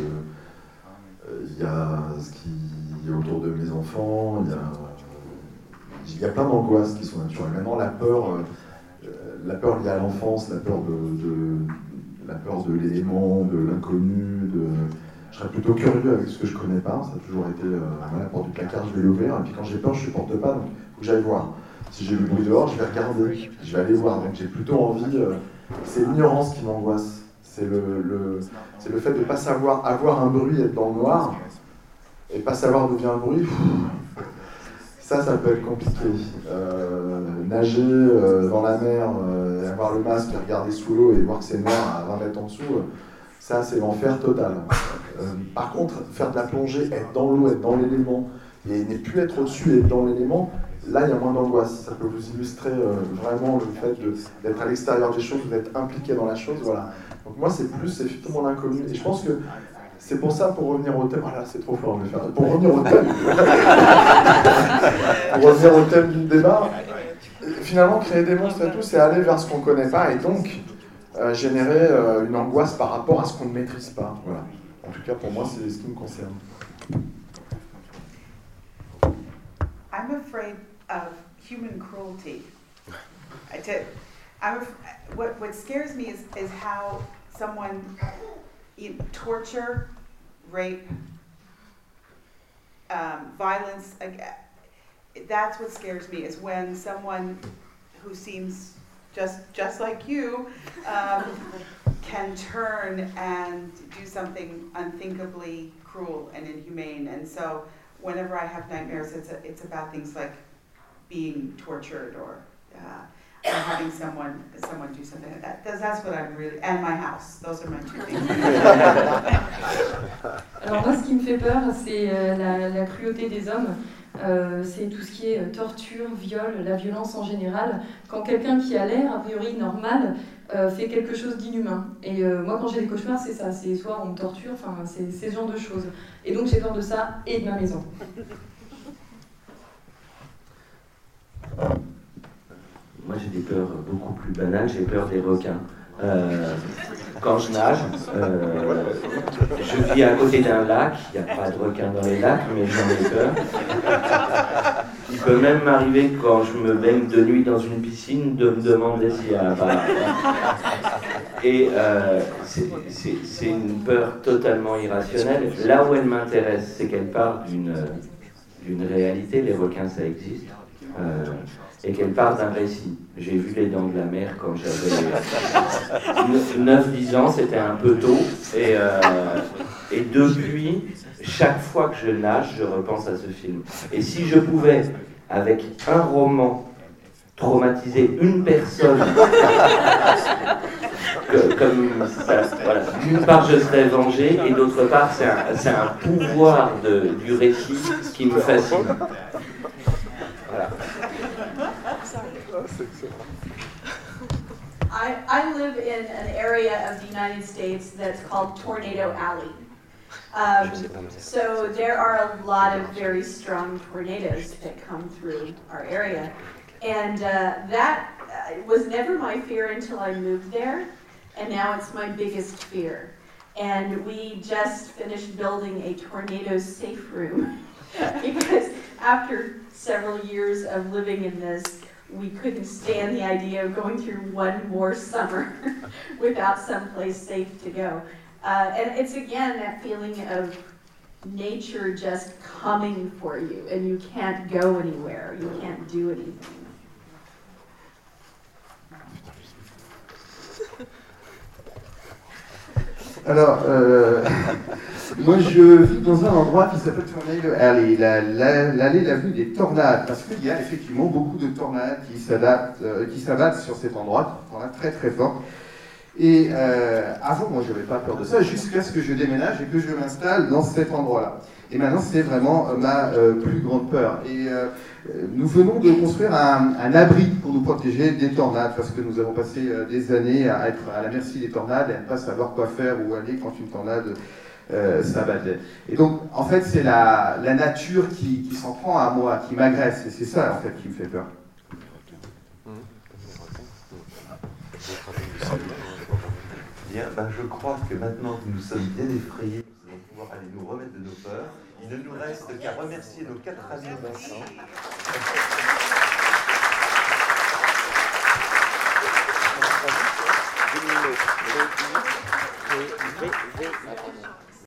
il y a ce qui est autour de mes enfants. Il y a plein d'angoisses qui sont naturelles. Maintenant, la peur liée à l'enfance, la peur de l'élément, de l'inconnu, je serais plutôt curieux avec ce que je connais pas, ça a toujours été la porte du placard, je vais l'ouvrir, et puis quand j'ai peur, je supporte pas, donc il faut que j'aille voir. Si j'ai vu le bruit dehors, je vais regarder, je vais aller voir, donc j'ai plutôt envie, c'est l'ignorance qui m'angoisse, c'est le fait de ne pas savoir avoir un bruit, être dans le noir, et pas savoir d'où vient le bruit. Ça peut être compliqué. Nager dans la mer, avoir le masque et regarder sous l'eau et voir que c'est noir à 20 mètres en dessous, ça c'est l'enfer total. Par contre, faire de la plongée, être dans l'eau, être dans l'élément, et ne plus être au-dessus et être dans l'élément, là il y a moins d'angoisse. Ça peut vous illustrer vraiment le fait d'être à l'extérieur des choses, d'être impliqué dans la chose. Voilà. Donc moi c'est effectivement l'inconnu. Et je pense que c'est pour ça, pour revenir au thème, voilà, c'est trop fort de le faire. Pour revenir au thème du débat, finalement, créer des monstres et tout, c'est aller vers ce qu'on ne connaît pas et donc générer une angoisse par rapport à ce qu'on ne maîtrise pas. Voilà. En tout cas, pour moi, c'est ce qui me concerne. I'm afraid of human cruelty. What scares me is how someone torture, rape, violence. That's what scares me, is when someone who seems just like you can turn and do something unthinkably cruel and inhumane. And so whenever I have nightmares, it's about things like being tortured or having someone do something like that. That's what I'm really, and my house. Those are my two things. Alors moi, ce qui me fait peur, c'est la cruauté des hommes. C'est tout ce qui est torture, viol, la violence en général. Quand quelqu'un qui a l'air, a priori, normal, fait quelque chose d'inhumain. Et moi, quand j'ai des cauchemars, c'est ça. C'est soit on me torture, enfin, c'est ce genre de choses. Et donc, j'ai peur de ça et de ma maison. Moi, j'ai des peurs beaucoup plus banales. J'ai peur des requins. Quand je nage, je vis à côté d'un lac. Il n'y a pas de requins dans les lacs, mais j'en ai peur. Il peut même m'arriver, quand je me baigne de nuit dans une piscine, de me demander s'il y a un bar. Et c'est une peur totalement irrationnelle. Là où elle m'intéresse, c'est qu'elle part d'une réalité. Les requins, ça existe. Et qu'elle part d'un récit. J'ai vu Les Dents de la Mer quand j'avais 9-10 ans, c'était un peu tôt. Et depuis, chaque fois que je nage, je repense à ce film. Et si je pouvais, avec un roman, traumatiser une personne, comme ça, voilà. D'une part, je serais vengé, et d'autre part, c'est un pouvoir du récit qui me fascine. Voilà. I live in an area of the United States that's called Tornado Alley. So there are a lot of very strong tornadoes that come through our area. And that was never my fear until I moved there, and now it's my biggest fear. And we just finished building a tornado safe room because after several years of living in this, we couldn't stand the idea of going through one more summer without someplace safe to go. And it's again that feeling of nature just coming for you, and you can't go anywhere, you can't do anything. Alors, moi je vis dans un endroit qui s'appelle Tornado Alley, l'avenue des tornades, parce qu'il y a effectivement beaucoup de tornades qui s'abattent sur cet endroit, des tornades très très fortes. Et avant, moi, je n'avais pas peur de ça, jusqu'à ce que je déménage et que je m'installe dans cet endroit-là. Et maintenant, c'est vraiment ma plus grande peur. Et nous venons de construire un abri pour nous protéger des tornades, parce que nous avons passé des années à être à la merci des tornades et à ne pas savoir quoi faire, où aller quand une tornade s'abattait. Et donc, en fait, c'est la nature qui s'en prend à moi, qui m'agresse. Et c'est ça, en fait, qui me fait peur. Bien, je crois que maintenant que nous sommes bien effrayés, nous allons pouvoir aller nous remettre de nos peurs. Il ne nous reste qu'à remercier nos 4 amis Vincent.